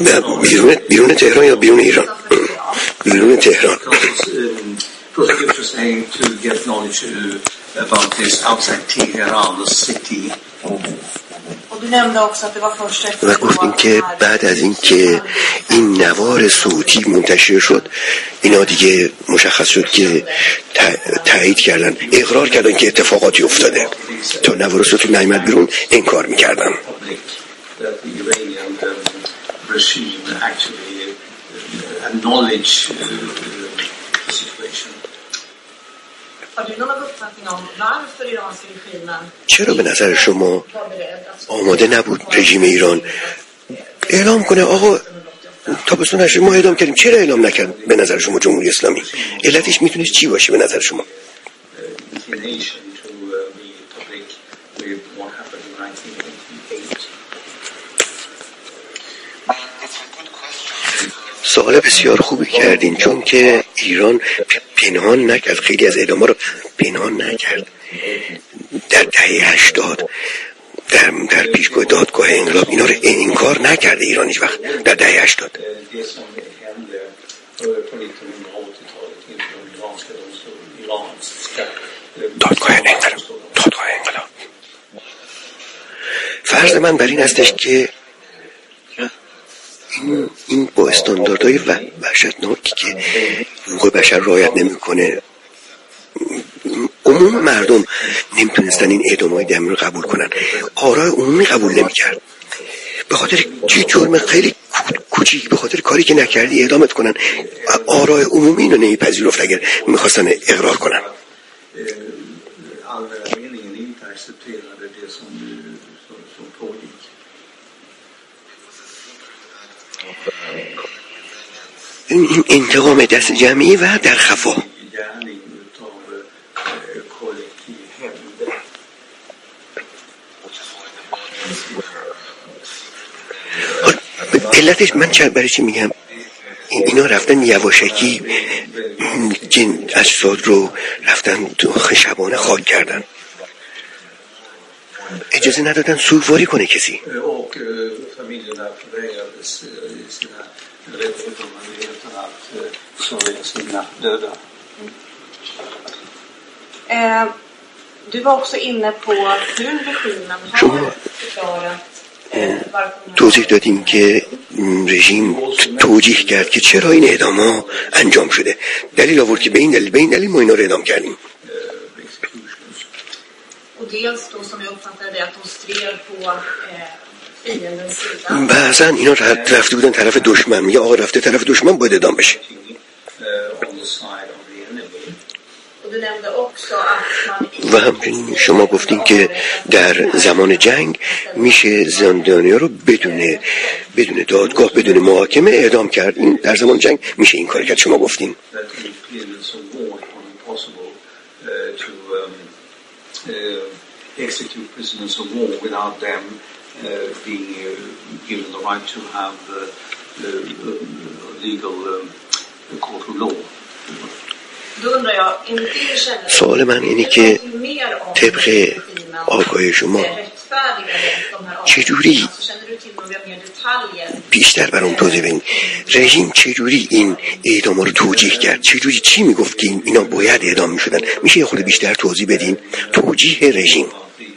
بیرون تهران یا بیرون ایران؟ بیرون تهران. saying to get knowledge about this outside Tehran, the city. و گفتیم که بعد از این که این نوار صوتی منتشر شد اینا دیگه مشخص شد که تایید کردن، اقرار کردن که اتفاقاتی افتاده. تا نوار صوتی نیامد بیرون انکار میکردن. چرا به نظر شما آماده نبود رژیم ایران اعلام کنه آقا تابستون 8 ما اعلام کردیم؟ چرا اعلام نکرد به نظر شما جمهوری اسلامی؟ علتش میتونه چی باشه به نظر شما؟ سوال بسیار خوبی کردین، چون که ایران پنهان نکرد، خیلی از اعدام‌ها رو پنهان نکرد. در دهه 80 در پیشگاه دادگاه انقلاب اینا رو انکار نکرده ایران هیچ وقت. در دهه 80 دادگاه انقلاب. فرض من بر این هستش که این با استانداردهای وحشتناکی که حقوق بشر رعایت نمیکنه، عموم مردم نمیتونستن این اعدام‌های دائمی رو قبول کنن، آرای عمومی قبول نمیکرد. به خاطر جرم خیلی کوچیک، به خاطر کاری که نکردی اعدامت کنن، آرای عمومی اینو نمیپذیرفت اگر میخواستن اقرار کنن. این انتقام دست جمعی و در خفا. علتش من برای چی میگم اینا رفتن یواشکی اجساد رو رفتن تو شبانه خاک کردن، اجازه ندادن سوگواری کنه کسی. Du var också inne på hur regimen har förklarat توضیح دادیم که رژیم توجیه کرد که چرا این اعدام‌ها انجام شده. دلیل آورد که به این دلیل ما اینا رو اعدام کردیم. بعضا اینا رفته بودن طرف دشمن، میگه آقا رفته طرف دشمن باید اعدام بشه. و همچنین شما گفتین که در زمان جنگ میشه زندانی‌ها رو بدون دادگاه، بدون محاکمه اعدام کرد. این در زمان جنگ میشه این کار کرد. شما گفتین execute prisoners of war without them being given the right to have legal court of law. سوال من اینه که طبق آگاهی شما چجوری بیشتر برام توضیح بدین رژیم چجوری این اعدام رو توجیه کرد؟ چجوری چی میگفت که اینا باید اعدام میشدن؟ میشه یه خورده بیشتر توضیح بدین توجیه رژیم؟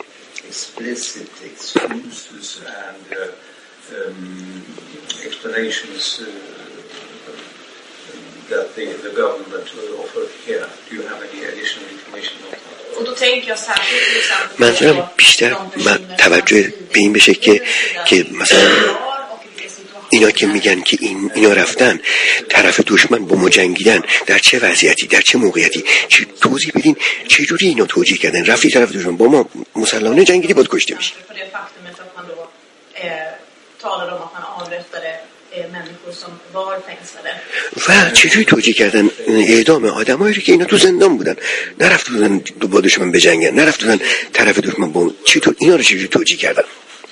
that the government offered here. Do you have any additional information on that? منظورم بیشتر توجه به این بشه که مثلا اینا که میگن که اینا رفتن طرف دشمن با ما جنگیدن، در چه وضعیتی، در چه موقعیتی، توضیح بدین چه جوری اینا توجیه کردن رفتی طرف دشمن با ما مسلحانه جنگیدی باید کشته میشی. و چجوری توجیه کردن اعدام آدمایی رو که اینا تو زندان بودن، نرفته بودن با دشمن بجنگن، نرفته بودن طرف دشمن با چطور اینا رو چجوری توجیه کردن؟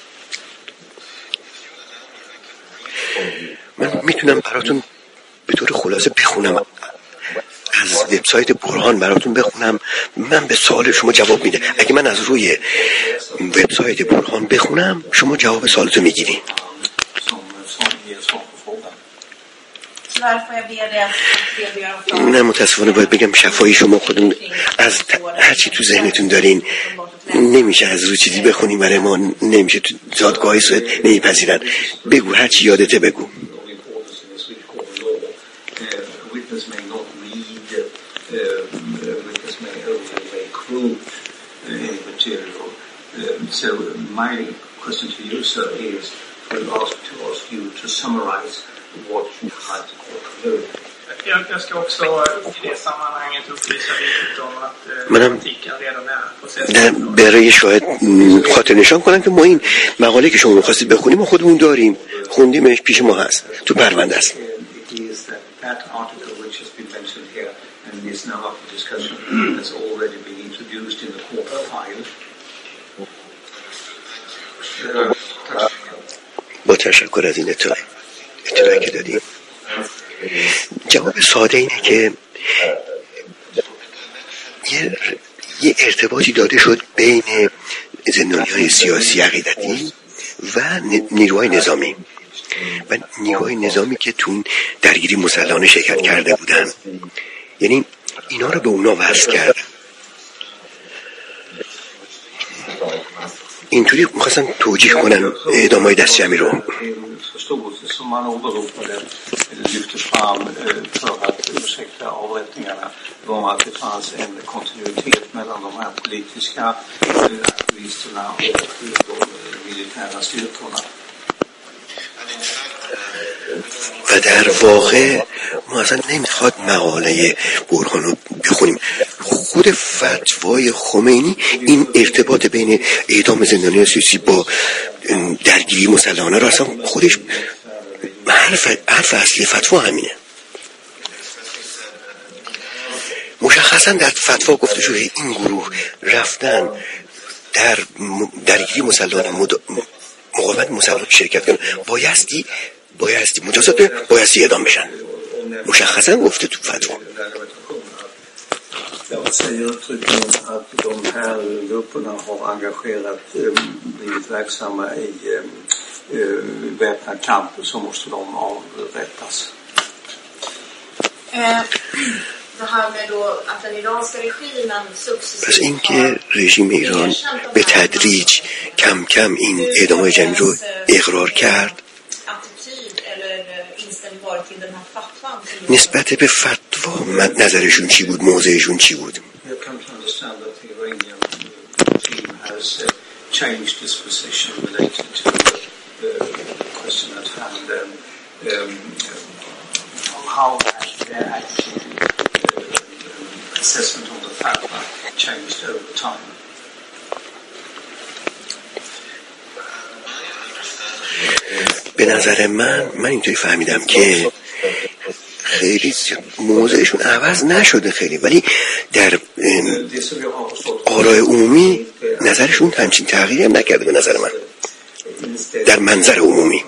من میتونم براتون به طور خلاصه بخونم از وبسایت برهان براتون بخونم. من به سوال شما جواب میده. اگه من از روی وبسایت برهان بخونم شما جواب سوالتو میگیرین. نه متاسفانه باید بگم شفایی شما خودتون از هرچی تو ذهنتون دارین نمیشه از رو چیزی بخونیم برای ما نمیشه تو دادگاه سوئد نمیپذیرن. بگو هرچی یادته بگو. So my question to you, sir, is to ask you to summarize what you tried to conclude. Jag ska också i det sammanhanget upplysa lite om att artikeln redan är processad. برای شاید خاطر نشان کنم که ما این مقاله که شما می‌خواستید بخونیم ما خودمون داریم، خوندیمش، پیش ما هست، تو پرونده است. That article which has been mentioned here and is now up for discussion has already been introduced in the court file. با تشکر از این اطلاعی که دادیم. جواب ساده اینه که یه ارتباطی داده شد بین زندانیان سیاسی عقیدتی و نیروهای نظامی و نیروهای نظامی که تو درگیری مسلحانه شرکت کرده بودن، یعنی اینا رو به اونا وصل کرد. اینطوری میخواستم توجیه کنم اعدامای دستجمعی رو. Som man åberopade lyftes fram för att ursäkta avrättningarna var att det fanns en kontinuitet mellan de här politiska aktivisterna och de militära styrkorna. و در واقع ما اصلا نمیخواد مقاله برهان رو بخونیم. خود فتوای خمینی این ارتباط بین اعدام زندانیان سیاسی با درگیری مسلحانه رو اصلا خودش حرف اصلی فتوا همینه. مشخصا در فتوا گفته شده این گروه رفتن در درگیری مسلحانه مقاومت مسلحانه شرکت کنن، بایستی مجازات بایستی اعدام بشن. مشخصا گفته تو فتوا. Jag säger uttryckligen att de här grupperna har engagerat, blivit verksamma i väpnad kamp, så måste de avrättas. Det här med då att den iranska regimen successivt پس اینکه رژیم ایران به تدریج کم کم این اعدام جمعی رو اقرار کرد، نسبت به فتوا نظرشون چی بود، موضعشون چی بود؟ به نظر من اینطوری فهمیدم که خیلی موضعشون عوض نشده خیلی، ولی در آرای عمومی نظرشون همچین تغییری هم نکرده به نظر من در منظر عمومی.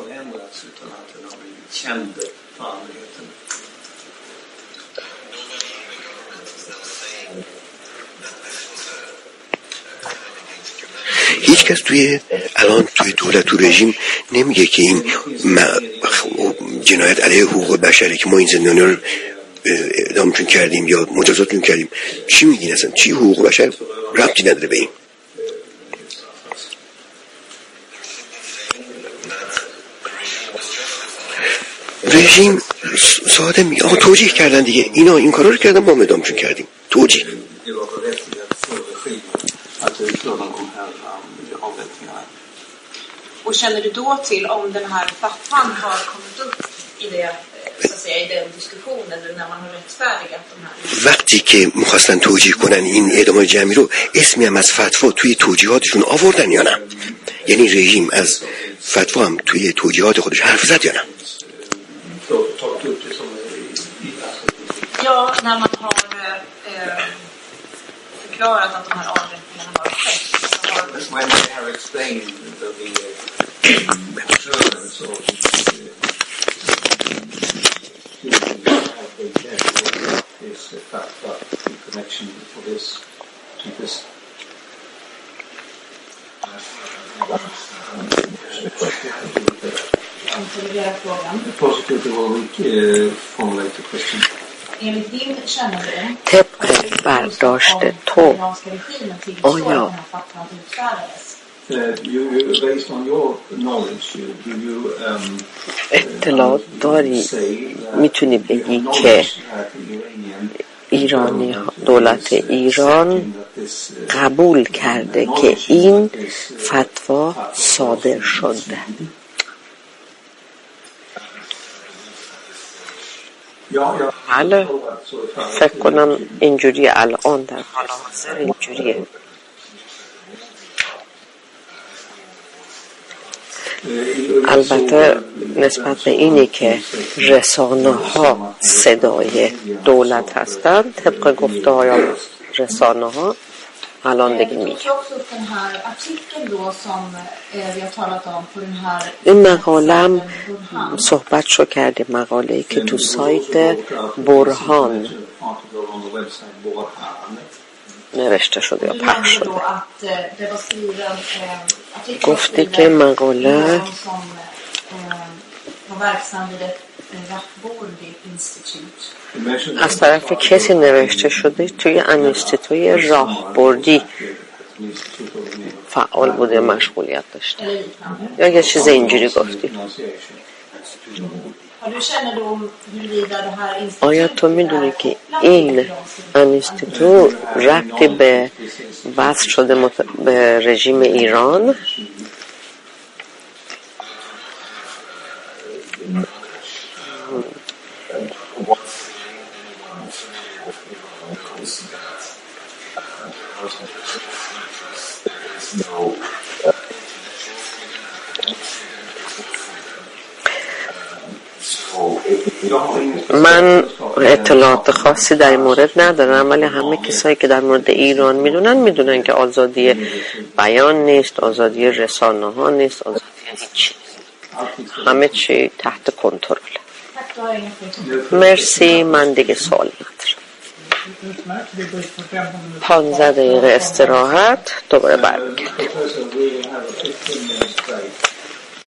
هیچ کس الان توی دولت و رژیم نمیگه که این جنایت علیه حقوق بشره که ما این زندانی رو اعدامشون کردیم یا مجازاتشون کردیم. چی میگین اصلا؟ چی حقوق بشر؟ ربطی نداره به این. رژیم ساده میگه آقا توجیه کردن دیگه، اینا این کارا رو کردن ما اعدامشون کردیم. توجیه. Och känner du då till om den här fatwan har kommit upp i det, så att säga, i den diskussionen när man har rättfärdigat de här? وقتی که میخواستن توجیه کنن این اعدام جمعی رو اسمی هم از فتوا توی توجیهاتشون آوردن یا نه؟ یعنی رژیم از فتوا هم توی توجیهات خودش حرف زد یا نه؟ Ja, när man har förklarat att de här avrättningarna har skett. When they have explained the Germans or is the fact that the connection for this to this kontrollera frågan. Enligt din kännedom طبق برداشت تو آیا اطلاعات داری میتونی بگی که دولت ایران قبول کرده که این فتوا صادر شده؟ بله، فکر کنم اینجوری الان در حال حاضر اینجوریه. البته نسبت به اینی که رسانه ها صدای دولت هستند، طبق گفته های رسانه ها الان دیگه میگه این مقاله صحبت شو کرده، مقاله‌ای که تو سایت برهان نوشته شده یا پخش شده. گفتی که مقاله از طرف کسی نوشته شده توی انستیتوی راهبردی فعال بوده، مشغولیت داشته یا یه چیز اینجوری گفتی. آیا تو میدونی که این انستیتو ربطی به وصل شده به رژیم ایران؟ من اطلاعات خاصی در این مورد ندارم، ولی همه کسایی که در مورد ایران میدونن که آزادی بیان نیست، آزادی رسانه ها نیست، آزادی هیچ، همه چی تحت کنترل. مرسی، من دیگه سوال ندارم. 15 دقیقه استراحت، دوباره برمیگردیم.